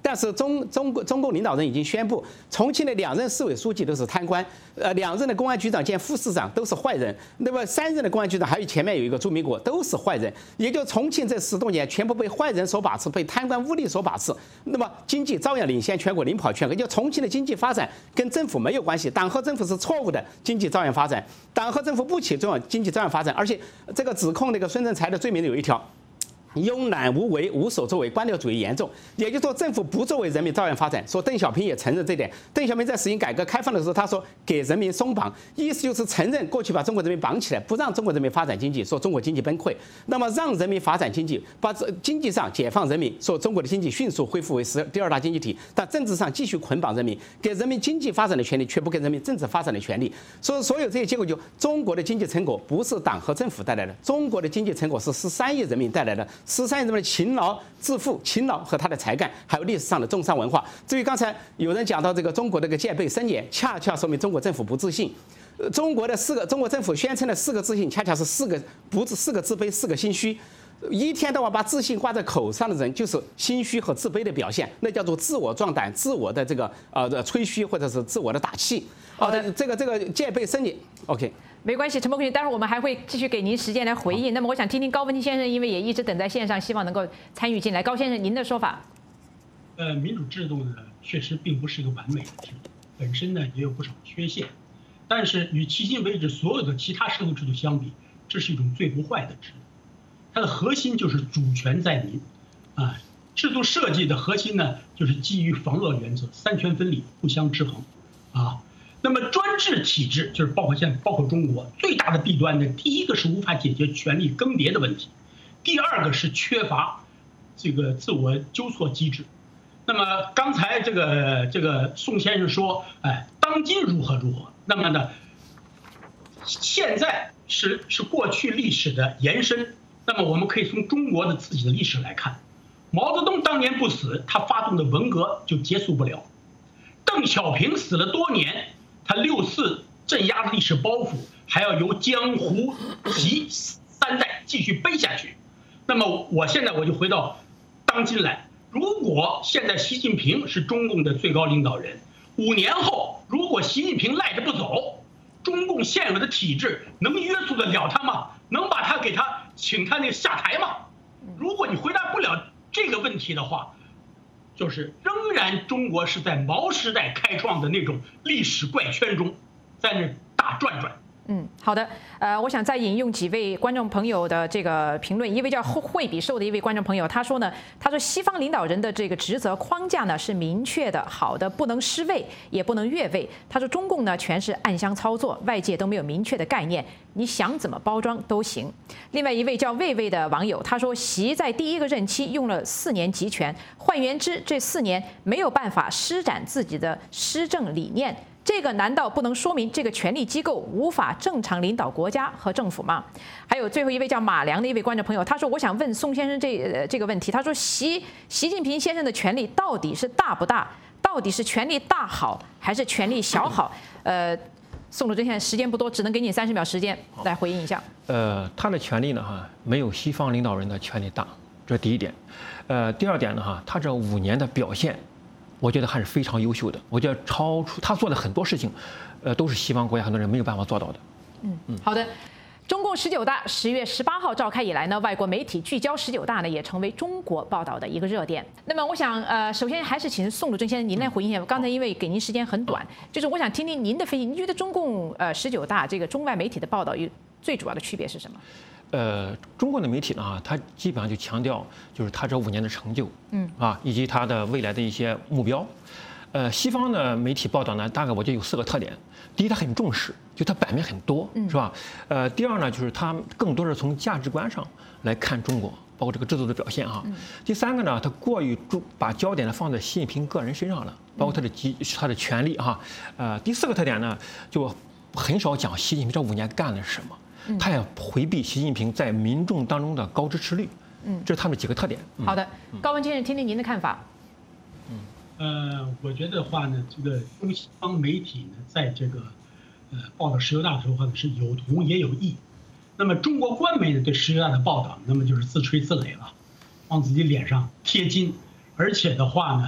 但是中中国中共领导人已经宣布，重庆的两任市委书记都是贪官，呃，两任的公安局长兼副市长都是坏人，那么三任的公安局长还有前面有一个朱明国都是坏人，也就重庆这十多年全部被坏人所把持，被贪官污吏所把持，那么经济照样领先全国，领跑全国。就重庆的经济发展跟政府没有关系，党和政府是错误的，经济照样发展，党和政府不起作用，经济照样发展。而且这个指控那个孙政才的罪名有一条。慵懒无为、无所作为，官僚主义严重。也就是说，政府不作为，人民照样发展。说邓小平也承认这点。邓小平在实行改革开放的时候，他说给人民松绑，意思就是承认过去把中国人民绑起来，不让中国人民发展经济，说中国经济崩溃。那么让人民发展经济，把经济上解放人民，说中国的经济迅速恢复为十第二大经济体。但政治上继续捆绑人民，给人民经济发展的权利，却不给人民政治发展的权利。所以所有这些结果就，中国的经济成果不是党和政府带来的，中国的经济成果是十三亿人民带来的。十三亿人民的勤劳致富、勤劳和他的才干，还有历史上的重商文化。至于刚才有人讲到这个中国这个戒备森严，恰恰说明中国政府不自信。中国的四个，中国政府宣称的四个自信，恰恰是四个不是四个自卑、四个心虚。一天到晚把自信挂在口上的人，就是心虚和自卑的表现，那叫做自我壮胆、自我的这个呃吹嘘或者是自我的打气。 好的， 呃、这个这个戒备森严 ，OK。 没关系，陈伯坤，待会儿我们还会继续给您时间来回应。那么我想听听高文清先生，因为也一直等在线上，希望能够参与进来。高先生，您的说法？ 呃，民主制度呢，确实并不是一个完美的制度，本身呢也有不少缺陷。但是与迄今为止所有的其他社会制度相比，这是一种最不坏的制度。它的核心就是主权在民，啊，制度设计的核心呢就是基于防恶原则，三权分立，互相制衡，啊。那么专制体制就是包括现在包括中国最大的弊端呢，第一个是无法解决权力更迭的问题，第二个是缺乏这个自我纠错机制。那么刚才这个这个宋先生说，哎，当今如何如何？那么呢，现在是是过去历史的延伸。那么我们可以从中国的自己的历史来看，毛泽东当年不死，他发动的文革就结束不了；邓小平死了多年。他六四镇压的历史包袱还要由江湖习三代继续背下去。那么我现在我就回到当今来，如果现在习近平是中共的最高领导人，五年后如果习近平赖着不走，中共现有的体制能约束得了他吗？能把他给他请他那个下台吗？如果你回答不了这个问题的话，就是仍然中国是在毛时代开创的那种历史怪圈中，在那打转转。 嗯，好的，呃，我想再引用几位观众朋友的这个评论。一位叫惠比寿的一位观众朋友，他说呢，他说西方领导人的这个职责框架呢是明确的、好的，不能失位，也不能越位。他说中共呢全是暗箱操作，外界都没有明确的概念，你想怎么包装都行。另外一位叫魏魏的网友，他说习在第一个任期用了四年集权，换言之，这四年没有办法施展自己的施政理念。这个难道不能说明这个权力机构无法正常领导国家和政府吗？还有最后一位叫马良的一位观众朋友，他说：“我想问宋先生这呃这个问题。他说习习近平先生的权力到底是大不大？到底是权力大好还是权力小好？”呃，宋主任现在时间不多，只能给你三十秒时间来回应一下。 呃，他的权力呢哈，没有西方领导人的权力大，这是第一点。呃，第二点呢哈，他这五年的表现。我觉得还是非常优秀的，我觉得超出他做的很多事情，呃，都是西方国家很多人没有办法做到的。 嗯嗯，好的。中共十九大十月十八号召开以来呢，外国媒体聚焦十九大呢，也成为中国报道的一个热点。那么，我想呃，首先还是请宋主任先生您来回应一下。刚才因为给您时间很短，就是我想听听您的分析。您觉得中共呃十九大这个中外媒体的报道与最主要的区别是什么？ 呃，中国的媒体呢，它基本上就强调就是它这五年的成就，嗯啊，以及它的未来的一些目标。呃，西方的媒体报道呢，大概我觉得有四个特点：第一，它很重视，就它版面很多，是吧？呃，第二呢，就是它更多是从价值观上来看中国，包括这个制度的表现哈。第三个呢，它过于注把焦点呢放在习近平个人身上了，包括他的机他的权利哈。呃，第四个特点呢，就很少讲习近平这五年干了什么。他也回避习近平在民众当中的高支持率，嗯，这是他们几个特点。嗯、 好的，高文先生，听听您的看法。 嗯，呃，我觉得话呢，这个中西方媒体呢，在这个呃报道十九大的时候呢，是有同也有异。那么中国官媒呢对十九大的报道，那么就是自吹自擂了，往自己脸上贴金，而且的话呢，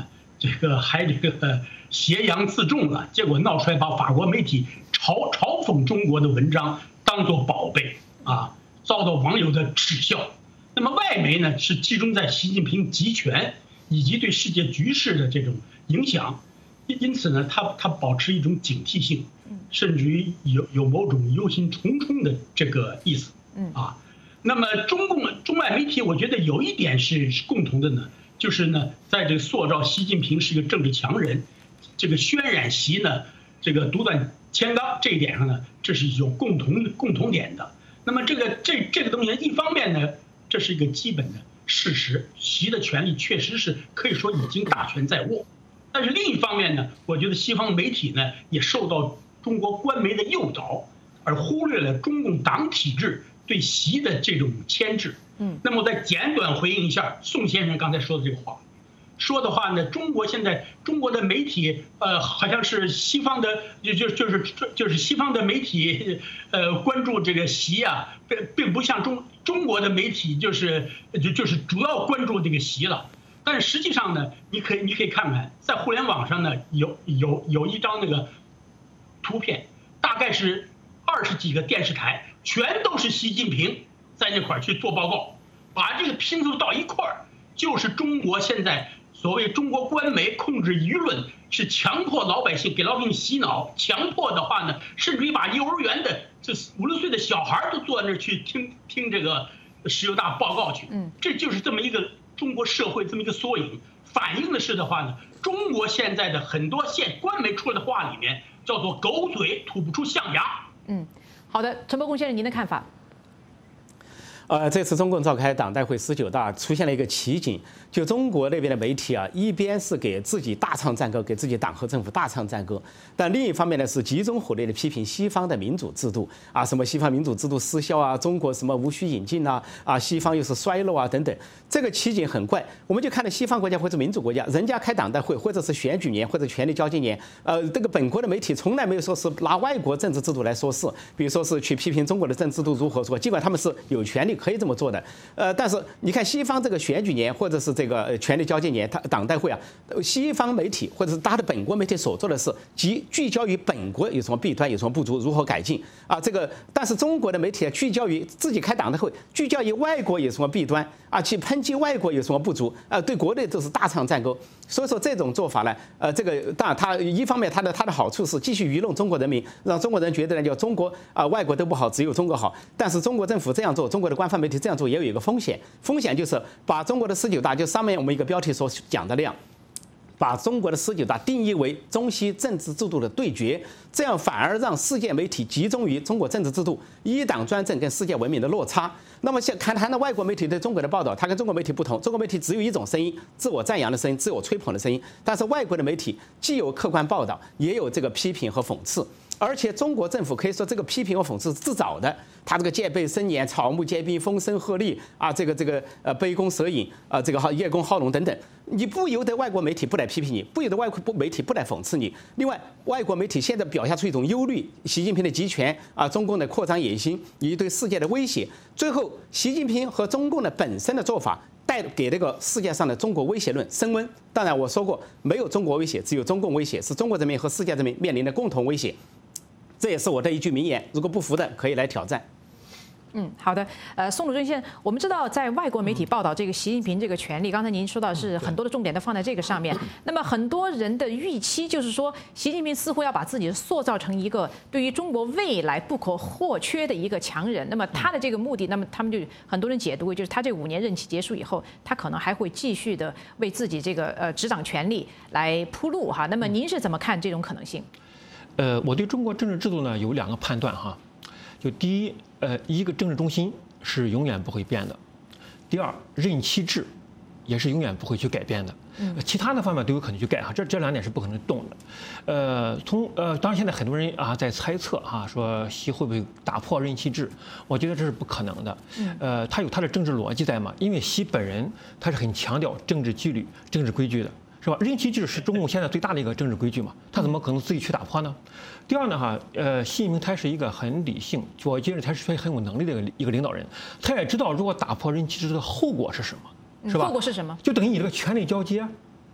这个还这个挟洋自重了，结果闹出来把法国媒体嘲嘲讽中国的文章当作宝贝啊，遭到网友的耻笑。那么外媒呢是集中在习近平集权以及对世界局势的这种影响，因因此呢，他他保持一种警惕性，甚至于有有某种忧心忡忡的这个意思啊。那么中共中外媒体，我觉得有一点是是共同的呢。就是呢，在这个塑造习近平是个政治强人，这个渲染习呢，这个独断千纲这一点上呢，这是有共同共同点的。那么这个这这个东西，一方面呢，这是一个基本的事实，习的权力确实是可以说已经大权在握。但是另一方面呢，我觉得西方媒体呢也受到中国官媒的诱导，而忽略了中共党体制对习的这种牵制。嗯，那么我再简短回应一下宋先生刚才说的这个话，说的话呢，中国现在中国的媒体，呃，好像是西方的，就就就是就是西方的媒体，呃，关注这个习啊，并并不像中中国的媒体就是就就是主要关注这个习了。但是实际上呢，你可以你可以看看，在互联网上呢，有有有一张那个图片，大概是二十几个电视台，全都是习近平在那块儿去做报告，把这个拼凑到一块儿，就是中国现在所谓中国官媒控制舆论，是强迫老百姓给老百姓洗脑，强迫的话呢，甚至于把幼儿园的这五六岁的小孩都坐在那儿去听听这个石油大报告去，嗯，这就是这么一个中国社会这么一个缩影，反映的是的话呢，中国现在的很多现官媒出来的话里面叫做狗嘴吐不出象牙。 嗯，好的，陈伯公先生，您的看法？ 呃，这次中共召开党代会十九大，出现了一个奇景，就中国那边的媒体啊，一边是给自己大唱赞歌，给自己党和政府大唱赞歌，但另一方面呢，是集中火力的批评西方的民主制度啊，什么西方民主制度失效啊，中国什么无需引进啊，啊，西方又是衰落啊等等，这个奇景很怪。我们就看到西方国家或者民主国家，人家开党代会或者是选举年或者权力交接年，呃，这个本国的媒体从来没有说是拿外国政治制度来说事，比如说是去批评中国的政治制度如何说，尽管他们是有权利可以这么做的，呃，但是你看西方这个选举年或者是这个权力交接年，他党代会啊，西方媒体或者是他的本国媒体所做的是集聚焦于本国有什么弊端，有什么不足，如何改进啊，这个但是中国的媒体聚焦于自己开党代会，聚焦于外国有什么弊端啊，去抨击外国有什么不足啊，对国内都是大唱赞歌。所以说这种做法呢，呃，这个当然它一方面它的它的好处是继续愚弄中国人民，让中国人觉得呢，叫中国啊外国都不好，只有中国好。但是中国政府这样做，中国的官方媒体这样做也有一个风险，风险就是把中国的十九大，就上面我们一个标题所讲的那样，把中国的十九大定义为中西政治制度的对决，这样反而让世界媒体集中于中国政治制度一党专政跟世界文明的落差。那么像看谈到外国媒体对中国的报道，它跟中国媒体不同，中国媒体只有一种声音，自我赞扬的声音，自我吹捧的声音，但是外国的媒体既有客观报道，也有这个批评和讽刺。而且中国政府可以说这个批评和讽刺是自找的，他这个戒备森严，草木皆兵，风声鹤唳啊，这个这个呃杯弓蛇影啊，这个叶公好龙等等，你不由得外国媒体不来批评你，不由得外国媒体不来讽刺你。另外，外国媒体现在表现出一种忧虑，习近平的集权啊，中共的扩张野心以及对世界的威胁，最后习近平和中共的本身的做法，带给那个世界上的中国威胁论升温。当然，我说过，没有中国威胁，只有中共威胁，是中国人民和世界人民面临的共同威胁。这也是我的一句名言，如果不服的可以来挑战。 嗯，好的。呃，宋鲁珍先生，我们知道在外国媒体报道这个习近平这个权力，刚才您说到是很多的重点都放在这个上面。那么很多人的预期就是说，习近平似乎要把自己塑造成一个对于中国未来不可或缺的一个强人。那么他的这个目的，那么他们就很多人解读为就是他这五年任期结束以后，他可能还会继续的为自己这个呃执掌权力来铺路哈。那么您是怎么看这种可能性？ 呃，我对中国政治制度呢有两个判断哈，就第一，呃，一个政治中心是永远不会变的；第二，任期制也是永远不会去改变的。嗯，其他的方面都有可能去改哈，这这两点是不可能动的。呃，从呃，当然现在很多人啊在猜测哈，说习会不会打破任期制？我觉得这是不可能的。呃，他有他的政治逻辑在嘛，因为习本人他是很强调政治纪律、政治规矩的。是吧？任期制是中共现在最大的一个政治规矩嘛，他怎么可能自己去打破呢？第二呢，哈，呃，习近平他是一个很理性，我觉得他是很有能力的一个一个领导人，他也知道如果打破任期制的后果是什么，是吧？ 后果是什么？ 就等于你这个权力交接，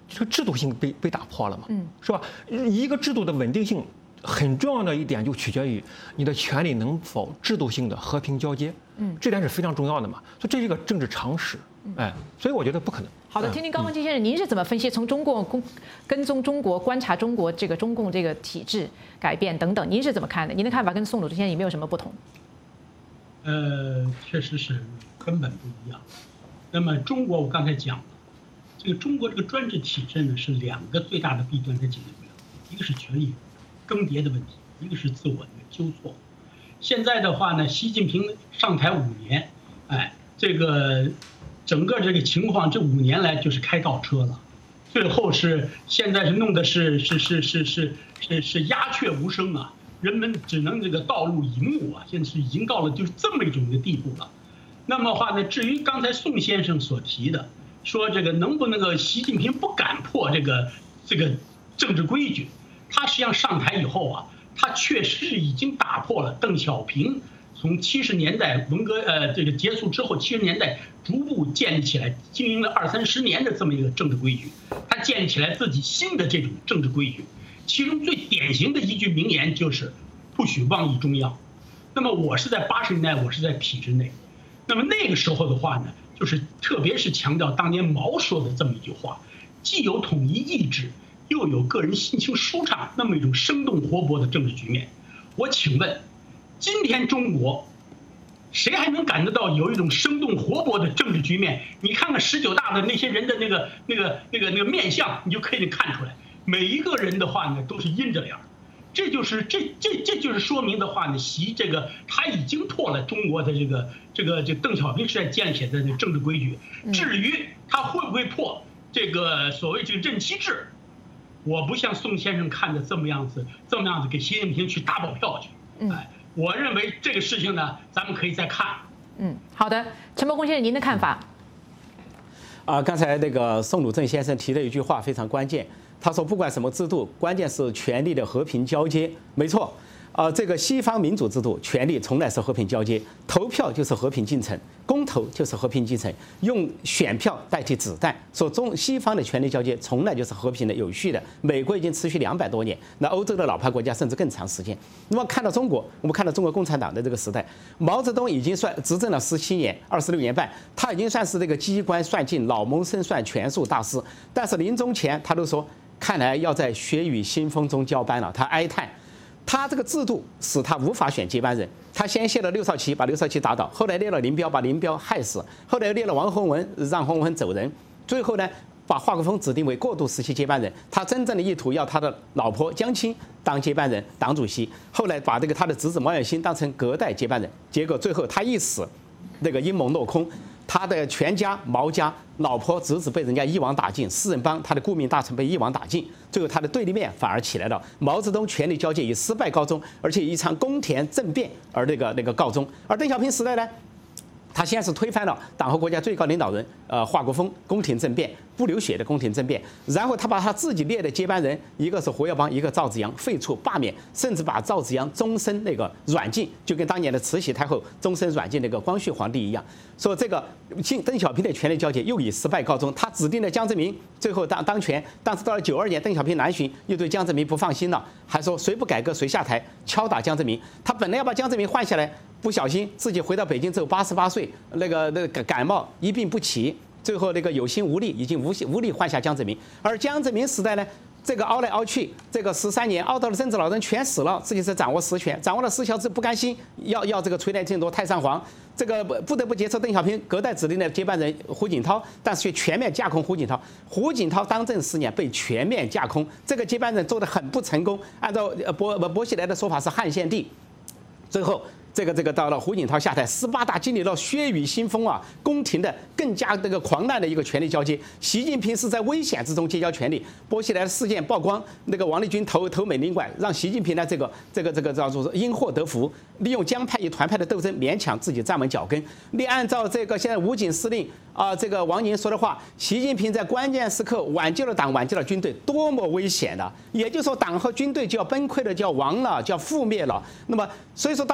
这个制度性被被打破了嘛， 嗯， 是吧？一个制度的稳定性很重要的一点就取决于你的权利能否制度性的和平交接， 嗯， 这点是非常重要的嘛。所以这是一个政治常识，哎，所以我觉得不可能。 好的，听听高文基先生，您是怎么分析从中共跟跟踪中国、观察中国这个中共这个体制改变等等，您是怎么看的？您的看法跟宋鲁之先生有没有什么不同？ 呃，确实是根本不一样。那么中国，我刚才讲了，这个中国这个专制体制呢，是两个最大的弊端它解决不了，一个是权力更迭的问题，一个是自我的纠错。现在的话呢，习近平上台五年，哎，这个整个这个情况，这五年来就是开倒车了，最后是现在是弄的是是是是是是是鸦雀无声啊，人们只能这个道路一目啊，现在是已经到了就是这么一种的地步了。那么话呢，至于刚才宋先生所提的，说这个能不能够习近平不敢破这个这个政治规矩，他实际上上台以后啊，他确实已经打破了邓小平从七十年代文革呃这个结束之后，七十年代逐步建立起来，经营了二三十年的这么一个政治规矩，他建立起来自己新的这种政治规矩。其中最典型的一句名言就是“不许妄议中央”。那么我是在八十年代，我是在体制内。那么那个时候的话呢，就是特别是强调当年毛说的这么一句话，既有统一意志，又有个人心情舒畅，那么一种生动活泼的政治局面。我请问，今天中国谁还能感得到有一种生动活泼的政治局面？你看看十九大的那些人的那个那个那个那个面相，你就可以看出来，每一个人的话呢都是阴着脸。这就是这这这就是说明的话呢，习这个他已经破了中国的这个这个这邓小平时代建立起来的这政治规矩。至于他会不会破这个所谓这个任期制，我不像宋先生看的这么样子，这么样子给习近平去打保票去。哎，我认为这个事情呢，咱们可以再看。 嗯，好的，陈伯公先生，您的看法？ 啊，刚才那个宋鲁正先生提的一句话非常关键。他说：“不管什么制度，关键是权力的和平交接。”没错，啊，这个西方民主制度，权力从来是和平交接，投票就是和平进程，公投就是和平进程，用选票代替子弹。说中西方的权力交接从来就是和平的、有序的。美国已经持续两百多年，那欧洲的老牌国家甚至更长时间。那么看到中国，我们看到中国共产党的这个时代，毛泽东已经算执政了十七年、二十六年半，他已经算是这个机关算尽、老谋深算、权术大师。但是临终前，他都说。看来要在血雨腥风中交班了，他哀叹，他这个制度使他无法选接班人。他先卸了刘少奇，把刘少奇打倒；后来列了林彪，把林彪害死；后来又列了王洪文，让洪文走人；最后呢，把华国锋指定为过渡时期接班人。他真正的意图要他的老婆江青当接班人、党主席。后来把这个他的侄子毛远新当成隔代接班人，结果最后他一死，那个阴谋落空。他的全家毛家老婆侄子被人家一网打尽，四人帮他的顾命大臣被一网打尽，最后他的对立面反而起来了。毛泽东权力交接以失败告终，而且以一场宫廷政变而那个那个告终。而邓小平时代呢，他先是推翻了党和国家最高领导人呃华国锋宫廷政变，不流血的宫廷政变，然后他把他自己列的接班人，一个是胡耀邦，一个赵紫阳，废除罢免，甚至把赵紫阳终身那个软禁，就跟当年的慈禧太后终身软禁那个光绪皇帝一样。说这个邓小平的权力交接又以失败告终，他指定了江泽民最后当当权，但是到了九二年邓小平南巡，又对江泽民不放心了，还说谁不改革谁下台，敲打江泽民。他本来要把江泽民换下来，不小心自己回到北京之后八十八岁，那个那个感冒一病不起，最后那个有心无力，已经无无力换下江泽民。而江泽民时代呢，这个熬来熬去，这个十三年熬到了政治老人全死了，自己是掌握实权，掌握了实权之后不甘心，要要这个垂帘听政太上皇，这个不得不接受邓小平隔代指定的接班人胡锦涛，但是却全面架空胡锦涛。胡锦涛当政十年被全面架空，这个接班人做得很不成功。按照薄薄熙来的说法是汉献帝，最后。这个这个到了胡锦涛下台，斯巴达经历了血雨腥风啊，宫廷的更加这个狂乱的一个权力交接。习近平是在危险之中结交权力。薄熙来的事件曝光，那个王立军投投美领馆，让习近平呢这个这个这个叫做因祸得福，利用江派与团派的斗争勉强自己站稳脚跟。你按照这个现在武警司令啊这个王宁说的话，习近平在关键时刻挽救了党，挽救了军队，多么危险的！也就是说，党和军队就要崩溃了，就要亡了，就要覆灭了。那么所以说到现在。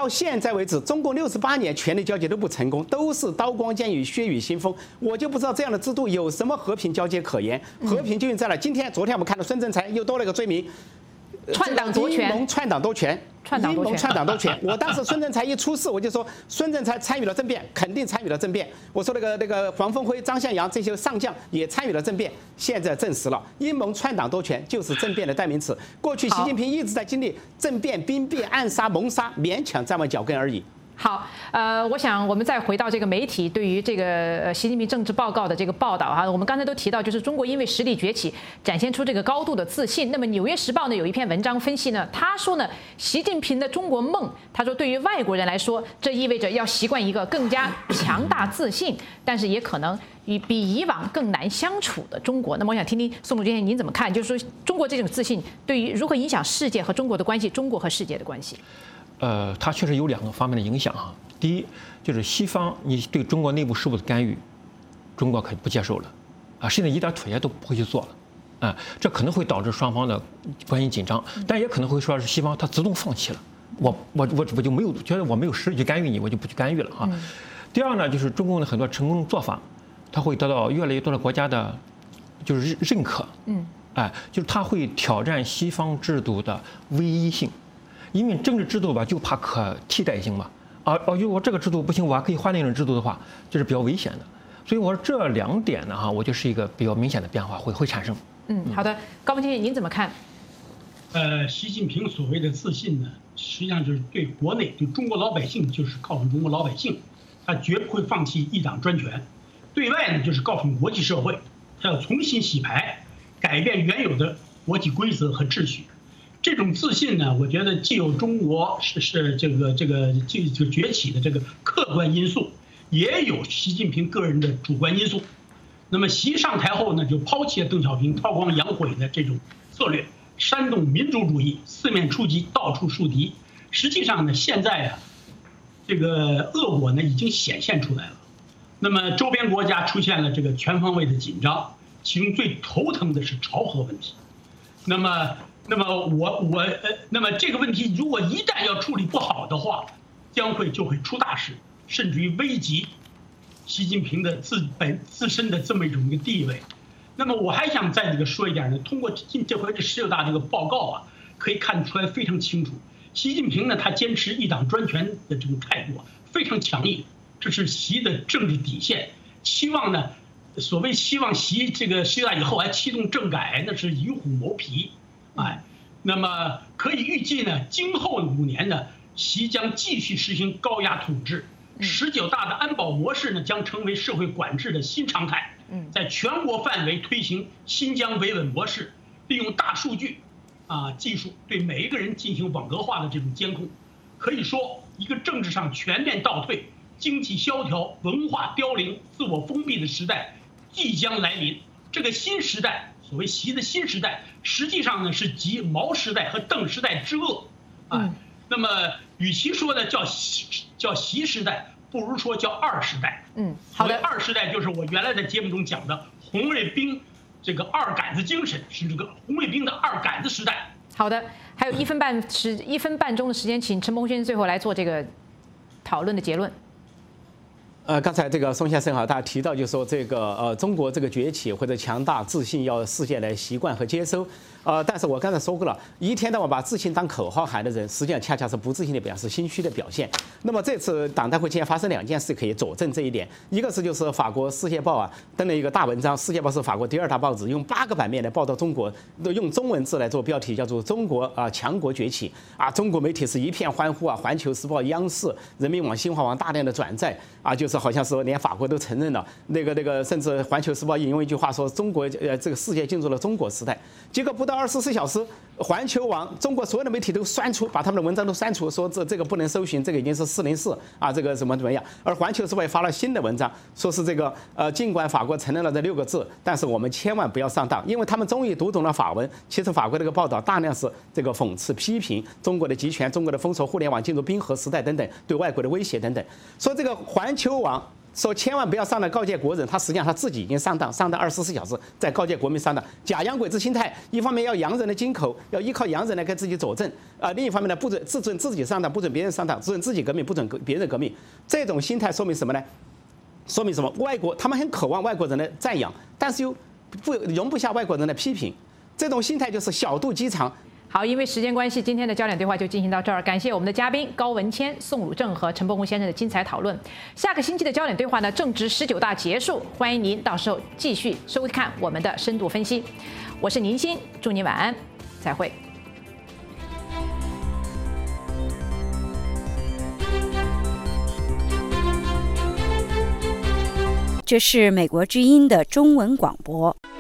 在为止，中共六十八年权力交接都不成功，都是刀光剑影、血雨腥风。我就不知道这样的制度有什么和平交接可言？和平究竟在哪？今天、昨天我们看到孙政才又多了一个罪名。 篡党夺权， 阴谋篡党夺权，阴谋篡党夺权。我当时孙政才一出事，我就说孙政才参与了政变，肯定参与了政变。我说那个那个黄峰辉、张向阳这些上将也参与了政变。现在证实了，阴谋篡党夺权就是政变的代名词。过去习近平一直在经历政变、兵变、暗杀、谋杀，勉强站稳脚跟而已。 好，呃，我想我们再回到这个媒体对于这个习近平政治报告的这个报道哈，我们刚才都提到，就是中国因为实力崛起，展现出这个高度的自信。那么《纽约时报》呢有一篇文章分析呢，他说呢，习近平的中国梦，他说对于外国人来说，这意味着要习惯一个更加强大自信，但是也可能与比以往更难相处的中国。那么我想听听宋主任您怎么看，就是说中国这种自信对于如何影响世界和中国的关系，中国和世界的关系。 呃，它确实有两个方面的影响啊。第一，就是西方你对中国内部事务的干预，中国可不接受了，啊，甚至一点妥协都不会去做了，啊，这可能会导致双方的关系紧张，但也可能会说是西方它自动放弃了，我我我我就没有觉得我没有实力去干预你，我就不去干预了啊。第二呢，就是中共的很多成功做法，它会得到越来越多的国家的，就是认可，嗯，哎，就是它会挑战西方制度的唯一性。因为政治制度吧，就怕可替代性嘛，啊哦，如果这个制度不行，我还可以换另一种制度的话，这是比较危险的。所以我说这两点呢，哈，我觉得是一个比较明显的变化会会产生。 嗯，好的，高峰先生您怎么看？ 呃，习近平所谓的自信呢，实际上就是对国内对中国老百姓，就是告诉中国老百姓，他绝不会放弃一党专权；对外呢，就是告诉国际社会，他要重新洗牌，改变原有的国际规则和秩序。这种自信呢，我觉得既有中国是是这个这个这这个崛起的这个客观因素，也有习近平个人的主观因素。那么习上台后呢，就抛弃了邓小平韬光养晦的这种策略，煽动民族主义，四面出击，到处树敌。实际上呢，现在啊，这个恶果呢已经显现出来了。那么周边国家出现了这个全方位的紧张，其中最头疼的是朝核问题。那么。那么我我呃，那么这个问题如果一旦要处理不好的话，将会就会出大事，甚至于危及习近平的自本自身的这么一种一个地位。那么我还想再这个说一点呢，通过今这回这十九大这个报告啊，可以看出来非常清楚，习近平呢他坚持一党专权的这种态度啊非常强硬，这是习的政治底线。期望呢，所谓希望习这个十九大以后还启动政改，那是以虎谋皮。哎，那么可以预计呢，今后五年呢，习将继续实行高压统治。十九大的安保模式呢，将成为社会管制的新常态。在全国范围推行新疆维稳模式，利用大数据啊技术对每一个人进行网格化的这种监控。可以说，一个政治上全面倒退、经济萧条、文化凋零、自我封闭的时代即将来临。这个新时代。所谓习的新时代，实际上呢是集毛时代和邓时代之恶，啊，那么与其说呢叫习叫习时代，不如说叫二时代。嗯，好的，二时代就是我原来在节目中讲的红卫兵这个二杆子精神，是这个红卫兵的二杆子时代。 好的，还有一分半时一分半钟的时间，请陈鹏先生最后来做这个讨论的结论。 呃，刚才这个宋先生哈，他提到就是说这个呃，中国这个崛起或者强大自信要世界来习惯和接收。呃，但是我刚才说过了，一天到晚把自信当口号喊的人，实际上恰恰是不自信的表示，心虚的表现。那么这次党代会今天发生两件事可以佐证这一点，一个是就是法国《世界报》啊登了一个大文章，《世界报》是法国第二大报纸，用八个版面来报道中国，都用中文字来做标题，叫做“中国啊强国崛起”啊，中国媒体是一片欢呼啊，《环球时报》、央视、人民网、新华网大量的转载啊，就是好像是连法国都承认了，那个那个甚至《环球时报》引用一句话说，中国呃这个世界进入了中国时代，结果不到二十四小时。环球网、中国所有的媒体都删除，把他们的文章都删除，说这这个不能搜寻，这个已经是四零四啊，这个怎么怎么样。而环球时报也发了新的文章，说是这个呃，尽管法国承认了这六个字，但是我们千万不要上当，因为他们终于读懂了法文。其实法国这个报道大量是这个讽刺、批评中国的集权、中国的封锁互联网进入冰河时代等等，对外国的威胁等等。说这个环球网说千万不要上当告诫国人，他实际上他自己已经上当，上当二十四小时，在告诫国民上当，假洋鬼子心态，一方面要洋人的金口，要依靠洋人来给自己佐证，啊、呃，另一方面呢，不准自准自己上当，不准别人上当，只准自己革命，不准别人革命，这种心态说明什么呢？说明什么？外国他们很渴望外国人的赞扬，但是又不容不下外国人的批评，这种心态就是小肚鸡肠。 好，因为时间关系，今天的焦点对话就进行到这儿。感谢我们的嘉宾高文谦、宋汝正和陈伯宏先生的精彩讨论。下个星期的焦点对话呢，正值十九大结束，欢迎您到时候继续收看我们的深度分析。我是宁欣，祝您晚安，再会。 这是美国之音的中文广播。